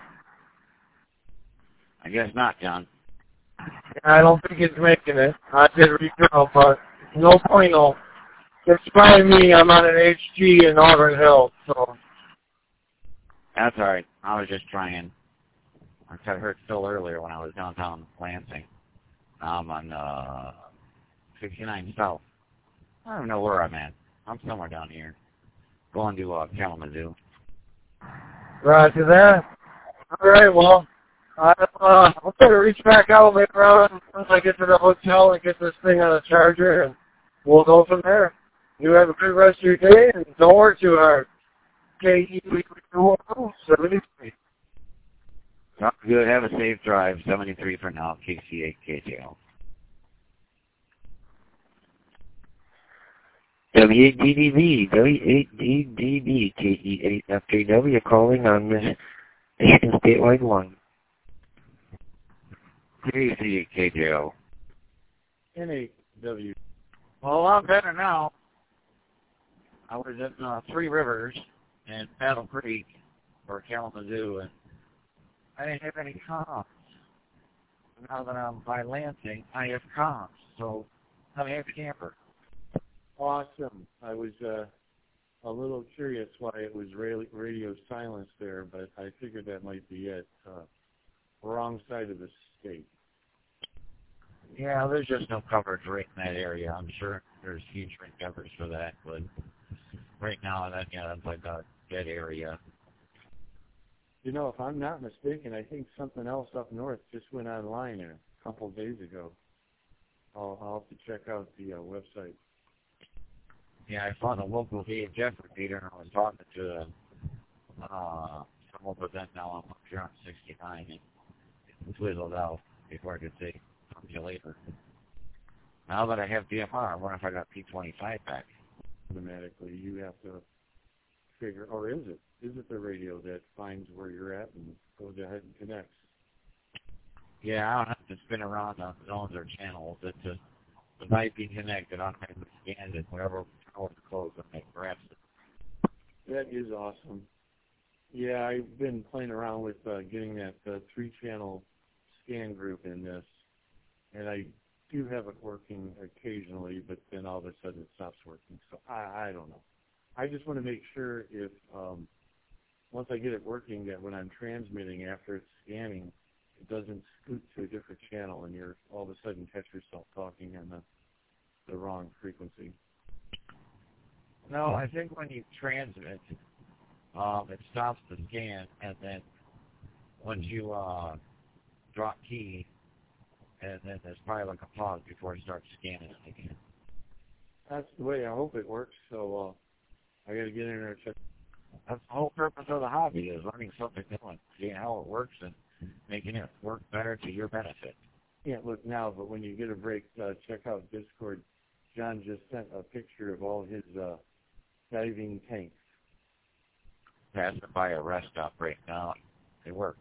I guess not, John. I don't think it's making it. I did redraw, but no point, no. It's probably me. I'm on an H G in Auburn Hills, so. That's all right. I was just trying. I heard Phil earlier when I was downtown Lansing. Now I'm on uh, sixty-nine South. I don't know where I'm at. I'm somewhere down here. Going to uh, Kalamazoo. Roger that. All right, well, I, uh, I'll try to reach back out later on once I get to the hotel and get this thing on a charger, and we'll go from there. You have a good rest of your day, and don't work too hard. K E seventy-three. Sounds good. Have a safe drive. seventy-three for now. K C eight K J L. W eight D D B, W eight D D B, K E eight F J W calling on Mich- Michigan Statewide one. K C eight K J L. N eight W. Well, I'm better now. I was at uh, Three Rivers and Battle Creek or Kalamazoo, and I didn't have any comps. Now that I'm by Lansing, I have comps, so I'm a happy camper. Awesome. I was uh, a little curious why it was radio, radio silence there, but I figured that might be it. Uh, wrong side of the state. Yeah, there's just no coverage right in that area. I'm sure there's huge ring coverage for that, but right now, that yeah, that's like a dead area. You know, if I'm not mistaken, I think something else up north just went online a couple of days ago. I'll, I'll have to check out the uh, website. Yeah, I found a local V H F repeater, and I was talking to the, uh, someone, but then now I'm up here on sixty-nine, and it twizzled out before I could say, talk to you later. Now that I have D M R, I wonder if I got P twenty-five back. Automatically, you have to figure, or is it? Is it the radio that finds where you're at and goes ahead and connects? Yeah, I don't have to spin around the zones or channels. It's a, the I P connected automatically scans it whenever it's closed and it grabs it. That is awesome. Yeah, I've been playing around with uh, getting that uh, three-channel scan group in this, and I do have it working occasionally, but then all of a sudden it stops working. So I, I don't know. I just want to make sure if um, once I get it working, that when I'm transmitting after it's scanning, it doesn't scoot to a different channel, and you're all of a sudden catch yourself talking on the the wrong frequency. No, I think when you transmit, um, it stops the scan, and then once you uh, drop key, and then there's probably like a pause before it starts scanning it again. That's the way I hope it works. So uh, I got to get in there and check. That's the whole purpose of the hobby, is learning something new and seeing how it works and making it work better to your benefit. Can't look now, but when you get a break, uh, check out Discord. John just sent a picture of all his uh, diving tanks. Passing by a rest stop right now. It works.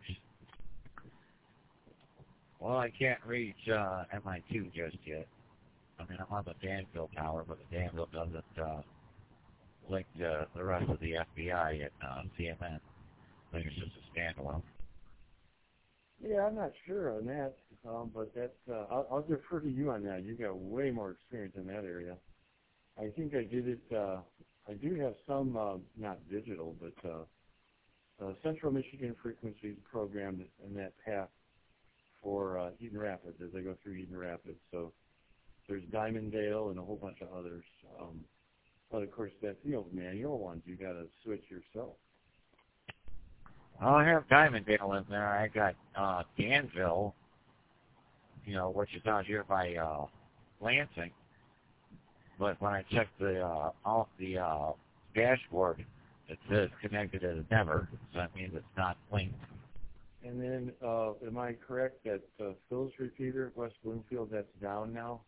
Well, I can't reach uh, M I two just yet. I mean, I'm on the Danville tower, but the Danville doesn't uh, link to the rest of the F B I at uh, C M N. I think it's just a standalone. Yeah, I'm not sure on that, um, but that's, uh, I'll, I'll defer to you on that. You got way more experience in that area. I think I did it, uh, I do have some, uh, not digital, but uh, uh, Central Michigan frequencies programmed in that path for uh, Eden Rapids as I go through Eden Rapids. So there's Diamonddale and a whole bunch of others. Um, but of course, that's the old manual ones. You got to switch yourself. Well, I have Diamonddale in there. I got uh, Danville, you know, which is out here by uh, Lansing. But when I check the uh, off the uh, dashboard, it says connected as never, so that means it's not linked. And then, uh, am I correct that uh, Phil's repeater, West Bloomfield, that's down now?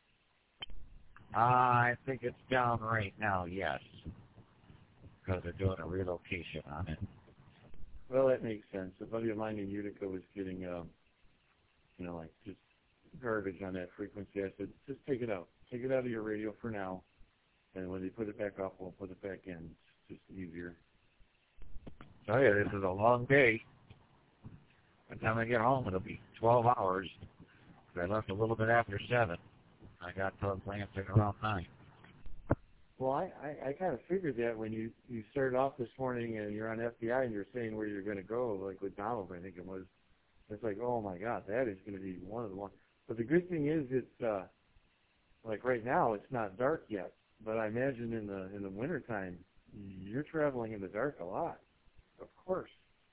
Uh, I think it's down right now, yes, because they're doing a relocation on it. Well, that makes sense. A buddy of mine in Utica was getting, um, you know, like just garbage on that frequency. I said, just take it out. Take it out of your radio for now, and when they put it back off, we'll put it back in. It's just easier. So yeah, this is a long day. By the time I get home, it'll be twelve hours. I left a little bit after seven. I got to Lansing around nine. Well, I, I, I kind of figured that when you, you started off this morning and you're on F B I and you're saying where you're going to go, like with Donald, I think it was. It's like, oh my God, that is going to be one of the ones. But the good thing is, it's uh, like right now it's not dark yet. But I imagine in the in the wintertime, you're traveling in the dark a lot. Of course.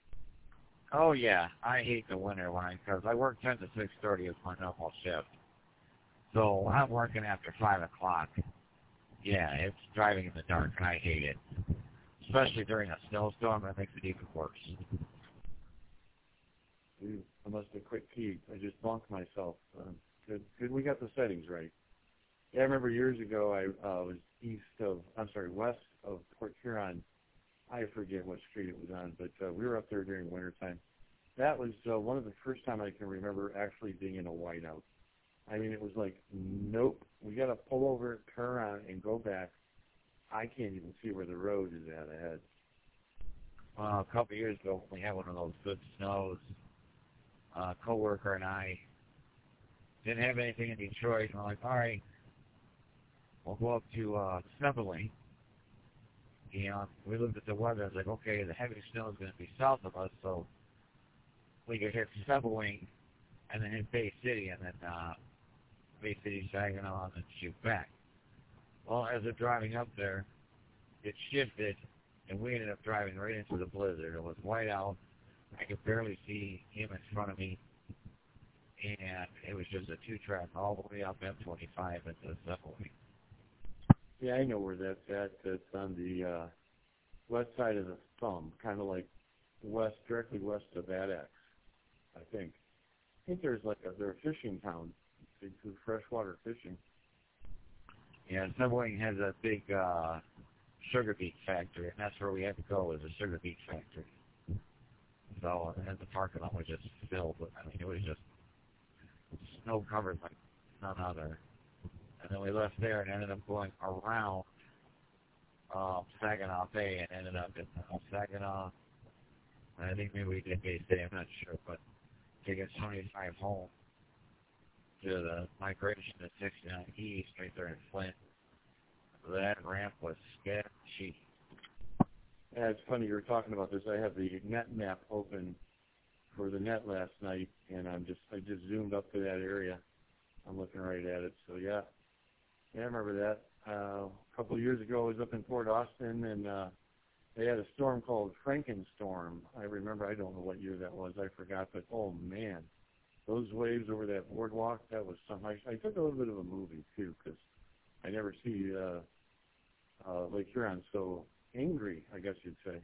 Oh yeah, I hate the winter when because I work ten to six thirty is my normal shift. So when I'm working after five o'clock, yeah, it's driving in the dark, and I hate it. Especially during a snowstorm, that makes it even worse. We, I must have quit key. I just bunked myself. Uh, good, good. We got the settings right. Yeah, I remember years ago I uh, was east of, I'm sorry, west of Port Huron. I forget what street it was on, but uh, we were up there during wintertime. That was uh, one of the first time I can remember actually being in a whiteout. I mean, it was like, nope, we got to pull over, turn around, and go back. I can't even see where the road is at ahead. Well, a couple of years ago, we had one of those good snows. Uh, a coworker and I didn't have anything in Detroit, and we're like, all right, we'll go up to uh, Snuffling. You know, we looked at the weather. I was like, okay, the heavy snow is going to be south of us, so we could hit Snuffling and then hit Bay City, and then uh, Bay City, Saginaw, and then shoot back. Well, as we're driving up there, it shifted, and we ended up driving right into the blizzard. It was white out. I could barely see him in front of me, and it was just a two-track all the way up M twenty-five into the subway. Yeah, I know where that's at. That's on the uh, west side of the thumb, kind of like west, directly west of Adax, I think. I think there's like a, they're a fishing town. They do freshwater fishing. Yeah, Subway has a big uh, sugar beet factory, and that's where we had to go, is a sugar beet factory. So, and the parking lot was just filled with, I mean, it was just snow covered like none other. And then we left there and ended up going around um, Saginaw Bay and ended up in uh, Saginaw. And I think maybe we did Bay City, I'm not sure, but taking seventy-five home to the migration to sixty-nine East right there in Flint. That ramp was sketchy. Yeah, it's funny you were talking about this. I have the net map open for the net last night, and I'm just I just zoomed up to that area. I'm looking right at it. So yeah, yeah, I remember that. Uh, a couple of years ago, I was up in Port Austin, and uh, they had a storm called Frankenstorm. I remember. I don't know what year that was. I forgot. But oh man, those waves over that boardwalk. That was something. I, I took a little bit of a movie too, because I never see uh, uh, Lake Huron so angry, I guess you'd say.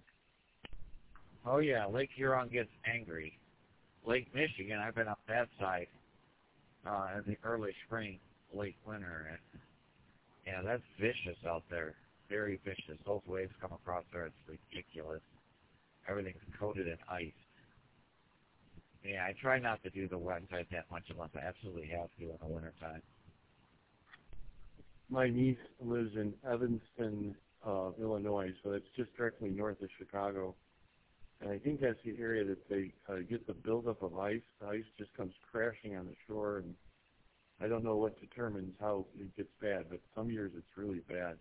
Oh yeah, Lake Huron gets angry. Lake Michigan, I've been up that side uh, in the early spring, late winter, and yeah, that's vicious out there. Very vicious. Those waves come across there, it's ridiculous. Everything's coated in ice. Yeah, I try not to do the west side that much unless I absolutely have to in the wintertime. My niece lives in Evanston, uh, Illinois, so that's just directly north of Chicago. And I think that's the area that they uh, get the buildup of ice. The ice just comes crashing on the shore, and I don't know what determines how it gets bad, but some years it's really bad.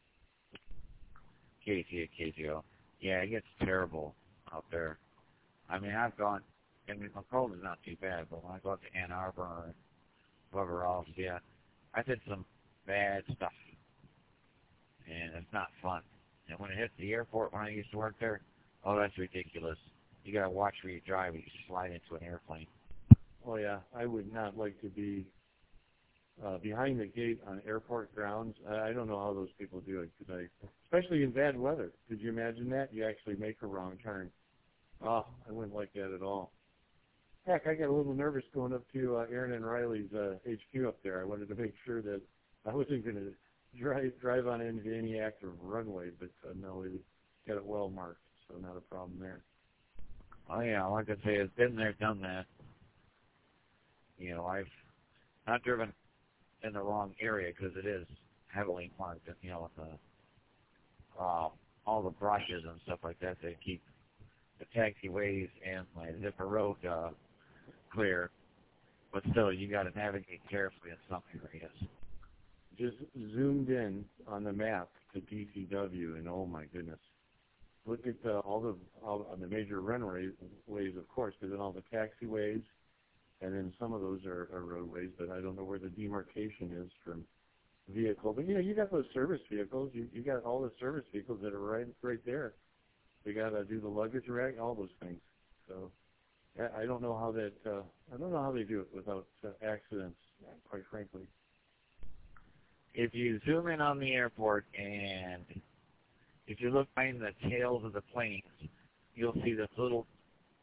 K T K T O. Yeah, it gets terrible out there. I mean, I've gone, I mean, McComb is not too bad, but when I go out to Ann Arbor and whoever else, yeah, I did some bad stuff, and it's not fun. And when it hits the airport, when I used to work there, oh, that's ridiculous. You gotta watch where you drive, or you slide into an airplane. Oh yeah, I would not like to be uh, behind the gate on airport grounds. I, I don't know how those people do it, cause I, especially in bad weather. Could you imagine that? You actually make a wrong turn. Oh, I wouldn't like that at all. Heck, I got a little nervous going up to uh, Aaron and Riley's uh, H Q up there. I wanted to make sure that I wasn't going to drive drive on into any active runway, but uh, no, we got it well marked, so not a problem there. Oh yeah, like I say, it's been there, done that. You know, I've not driven in the wrong area because it is heavily marked, and you know, with the uh, all the brushes and stuff like that, they keep the taxiways and my zipper road uh, clear. But still, you got to navigate carefully in some areas. Just zoomed in on the map to D C W, and oh my goodness, look at uh, all the all on the major runways, ways, of course, because then all the taxiways, and then some of those are, are roadways, but I don't know where the demarcation is from vehicle. But you know, you got those service vehicles. You you got all the service vehicles that are right right there. They got to do the luggage rack, all those things. So I, I don't know how that uh, I don't know how they do it without uh, accidents, quite frankly. If you zoom in on the airport and if you look behind the tails of the planes, you'll see this little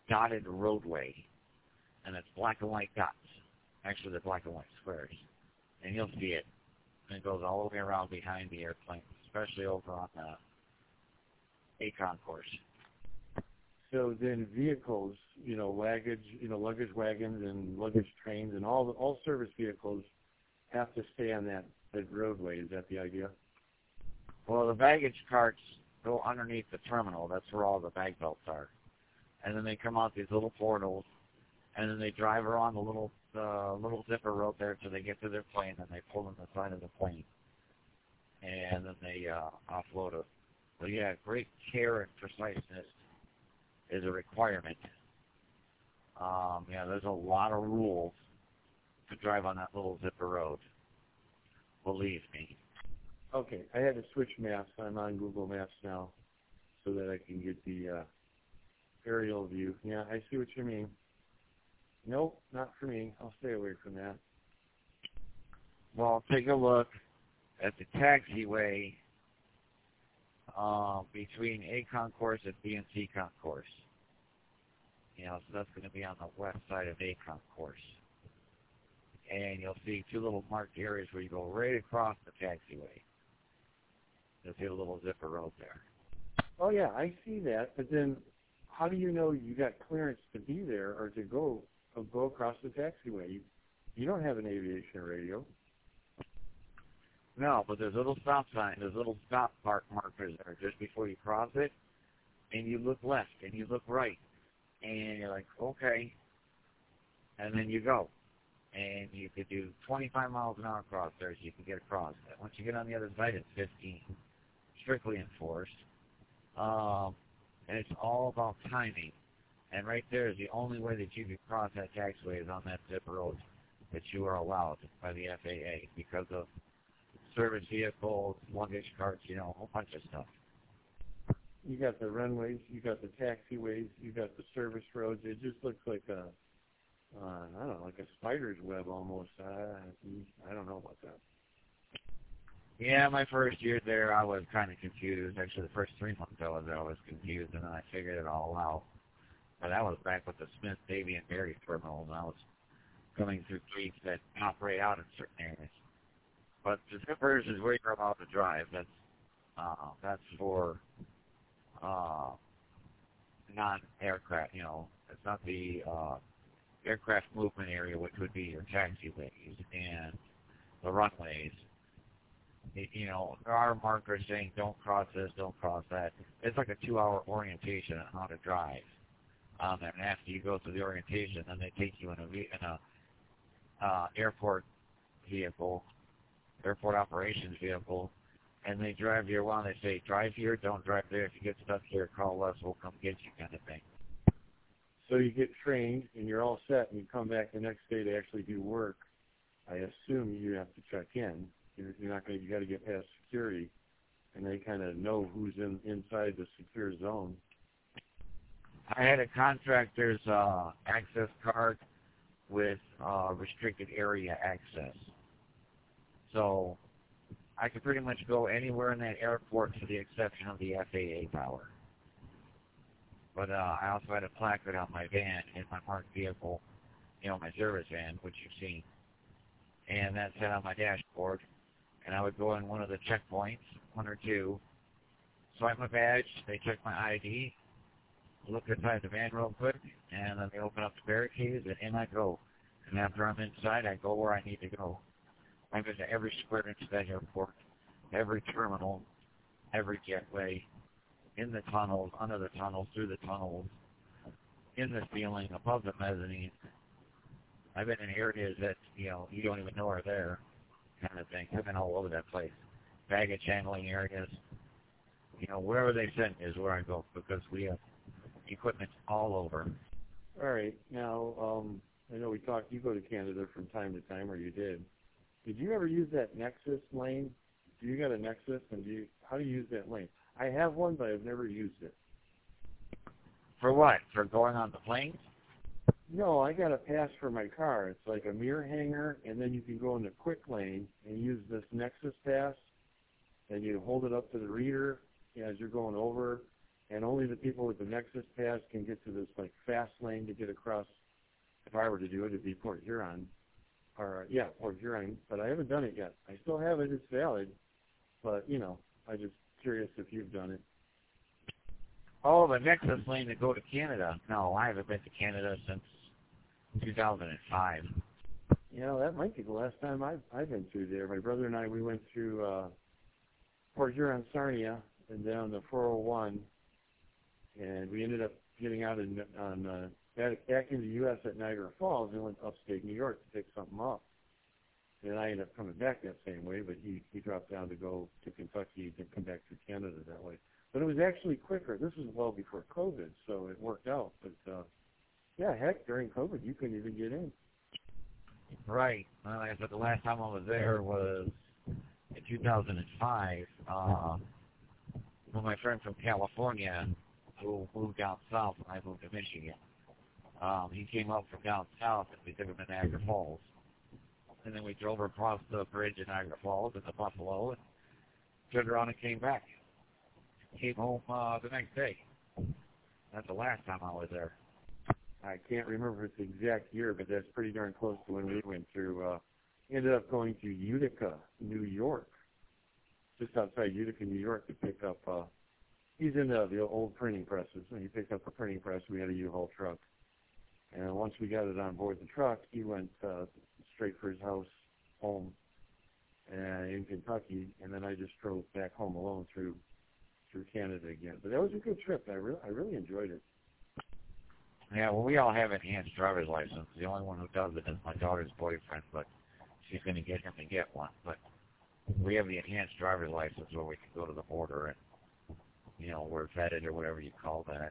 dotted roadway, and it's black and white dots. Actually, they're black and white squares, and you'll see it. And it goes all the way around behind the airplane, especially over on the A concourse. So then vehicles, you know, luggage, you know, luggage wagons and luggage trains and all the, all service vehicles have to stay on that, that roadway. Is that the idea? Well, the baggage carts go underneath the terminal. That's where all the bag belts are. And then they come out these little portals, and then they drive around the little uh, little zipper road there till they get to their plane, and they pull on the side of the plane. And then they uh, offload it. So yeah, great care and preciseness is a requirement. Um, yeah, there's a lot of rules to drive on that little zipper road. Believe me. Okay, I had to switch maps. I'm on Google Maps now so that I can get the uh, aerial view. Yeah, I see what you mean. Nope, not for me. I'll stay away from that. Well, take a look at the taxiway uh, between A concourse and B and C concourse. You know, so that's going to be on the west side of A concourse. And you'll see two little marked areas where you go right across the taxiway. You'll see a little zipper road there. Oh, yeah, I see that. But then how do you know you got clearance to be there or to go uh, go across the taxiway? You, you don't have an aviation radio. No, but there's little stop signs, there's little stop park markers there just before you cross it. And you look left and you look right. And you're like, okay. And then you go. And you could do twenty-five miles an hour across there, so you can get across that. Once you get on the other side, it's fifteen, strictly enforced. Um, and it's all about timing. And right there is the only way that you can cross that taxiway is on that zipper road that you are allowed by the F A A because of service vehicles, luggage carts, you know, a whole bunch of stuff. You got the runways, you got the taxiways, you got the service roads. It just looks like a Uh, I don't know, like a spider's web almost. Uh, I don't know about that. Yeah, my first year there, I was kind of confused. Actually, the first three months I was there, I was confused, and then I figured it all out. But that was back with the Smith, Davy, and Berry terminal, and I was coming through streets that operate out in certain areas. But the zippers is where you're allowed to drive. That's uh, that's for uh, non-aircraft. You know, it's not the uh, aircraft movement area, which would be your taxiways and the runways. It, you know, there are markers saying don't cross this, don't cross that. It's like a two-hour orientation on how to drive. Um, and after you go through the orientation, then they take you in a, in a uh, airport vehicle, airport operations vehicle, and they drive you around. They say, drive here, don't drive there. If you get stuck here, call us, we'll come get you, kind of thing. So you get trained and you're all set, and you come back the next day to actually do work. I assume you have to check in. You're, you're not going. You got to get past security, and they kind of know who's in inside the secure zone. I had a contractor's uh, access card with uh, restricted area access, so I could pretty much go anywhere in that airport to the exception of the F A A tower. But uh, I also had a placard on my van in my marked vehicle, you know, my service van, which you've seen. And that said on my dashboard. And I would go in one of the checkpoints, one or two, swipe my badge, they check my I D, look inside the van real quick, and then they open up the barricades, and in I go. And after I'm inside, I go where I need to go. I've been to every square inch of that airport, every terminal, every jetway, in the tunnels, under the tunnels, through the tunnels, in the ceiling, above the mezzanine. I've been in areas that, you know, you don't even know are there, kind of thing. I've been all over that place. Baggage handling areas. You know, wherever they send me is where I go because we have equipment all over. All right. Now, um, I know we talked. You go to Canada from time to time, or you did. Did you ever use that Nexus lane? Do you got a Nexus, and do you, how do you use that lane? I have one, but I've never used it. For what? For going on the planes? No, I got a pass for my car. It's like a mirror hanger, and then you can go in the quick lane and use this Nexus pass, and you hold it up to the reader as you're going over, and only the people with the Nexus Pass can get to this like fast lane to get across. If I were to do it, it'd be Port Huron, or yeah, Port Huron. But I haven't done it yet. I still have it; it's valid. But you know, I'm just curious if you've done it. Oh, the Nexus lane to go to Canada. No, I haven't been to Canada since two thousand five. You know, that might be the last time I've I've been through there. My brother and I, we went through uh, Port Huron, Sarnia, and down the four oh one, and we ended up getting out in, on uh, back, back in the U S at Niagara Falls and went upstate New York to pick something up. And I ended up coming back that same way, but he, he dropped down to go to Kentucky and come back through Canada that way. But it was actually quicker. This was well before COVID, so it worked out. But, uh, yeah, heck, during COVID, you couldn't even get in. Right. Well, like I said, the last time I was there was in two thousand five. Uh, when my friend from California, who moved down south when I moved to Michigan, um, he came up from down south and we took him to Niagara Falls. And then we drove across the bridge in Niagara Falls into Buffalo and turned around and came back. Came home uh, the next day. That's the last time I was there. I can't remember its exact year, but that's pretty darn close to when we went through. Uh, ended up going to Utica, New York, just outside Utica, New York, to pick up. Uh, he's in the, the old printing presses, and he picked up a printing press. We had a U-Haul truck, and once we got it on board the truck, he went uh, straight for his house home uh, in Kentucky, and then I just drove back home alone through through Canada again. But that was a good trip. I really I really enjoyed it. Yeah, well, we all have enhanced driver's license. The only one who does it is my daughter's boyfriend, but she's going to get him to get one. But we have the enhanced driver's license where we can go to the border and, you know, we're vetted or whatever you call that.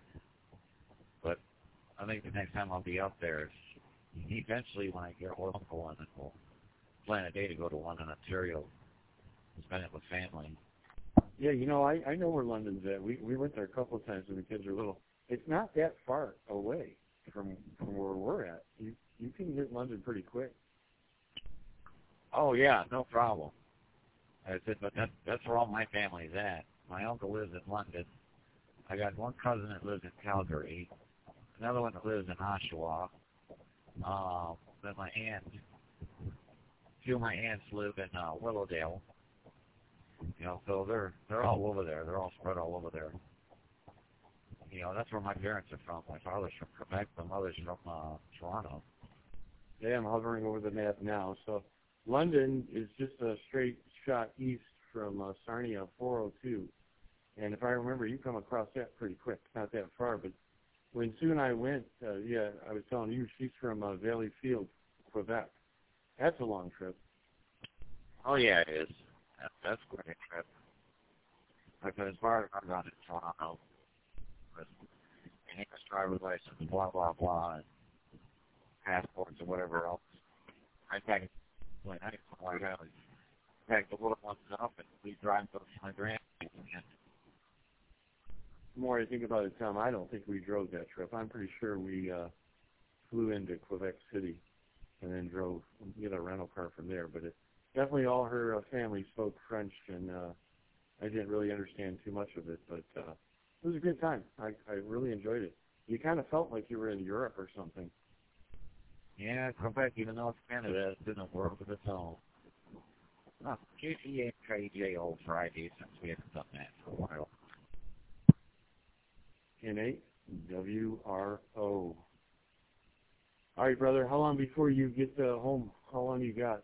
But I think the next time I'll be up there is eventually when I get one, I'll go on and we'll plan a day to go to London, Ontario, and spend it with family. Yeah, you know, I, I know where London's at. We we went there a couple of times when the kids were little. It's not that far away from from where we're at. You you can hit London pretty quick. Oh yeah, no problem. I said, but that that's where all my family's at. My uncle lives in London. I got one cousin that lives in Calgary, another one that lives in Oshawa. Uh, then my aunt, a few of my aunts live in uh, Willowdale. You know, so they're they're all over there. They're all spread all over there. You know, that's where my parents are from. My father's from Quebec. My mother's from uh, Toronto. Yeah, I'm hovering over the map now. So London is just a straight shot east from uh, Sarnia, four oh two. And if I remember, you come across that pretty quick. Not that far, but when Sue and I went, uh, yeah, I was telling you, she's from uh, Valleyfield, Quebec. That's a long trip. Oh yeah, it is. That, that's a great trip. Because as far as I've gone to Toronto, with enhanced driver's license, blah blah blah, and passports and whatever else, I packed when I when I packed the little ones up and we drive those my grand. The more I think about it, Tom, I don't think we drove that trip. I'm pretty sure we uh, flew into Quebec City and then drove, get a rental car from there. But it, definitely all her uh, family spoke French, and uh, I didn't really understand too much of it. But uh, it was a good time. I, I really enjoyed it. You kind of felt like you were in Europe or something. Yeah, Quebec, even though it's Canada, it's in a world of its own. Oh, Q T A K J old Friday since we haven't done that for a while. N eight W R O. All right, brother. How long before you get uh, home? How long you got?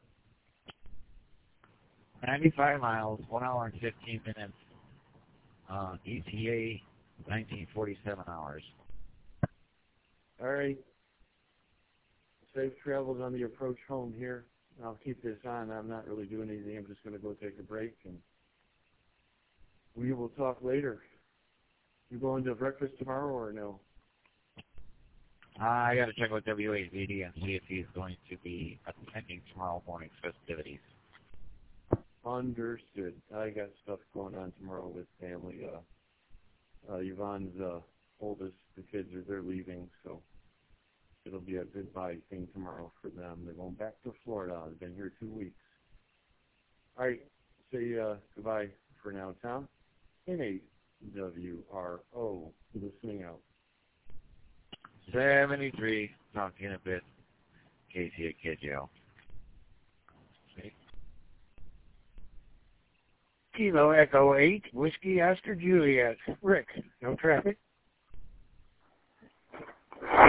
ninety-five miles, one hour and fifteen minutes. Uh, E T A, nineteen forty-seven hours. All right. Safe travels on the approach home here. I'll keep this on. I'm not really doing anything. I'm just going to go take a break, and we will talk later. You going to breakfast tomorrow or no? Uh, I got to check with W A V D and see if he's going to be attending tomorrow morning's festivities. Understood. I got stuff going on tomorrow with family. Uh, uh, Yvonne's uh, oldest, the kids are they're leaving, so it'll be a goodbye thing tomorrow for them. They're going back to Florida. They've been here two weeks. All right. Say uh, goodbye for now, Tom. In a W R O, listening out. seventy-three, talking a bit. Casey at Kid Joe. Kilo Echo eight, Whiskey Oscar Juliet. Rick, no traffic.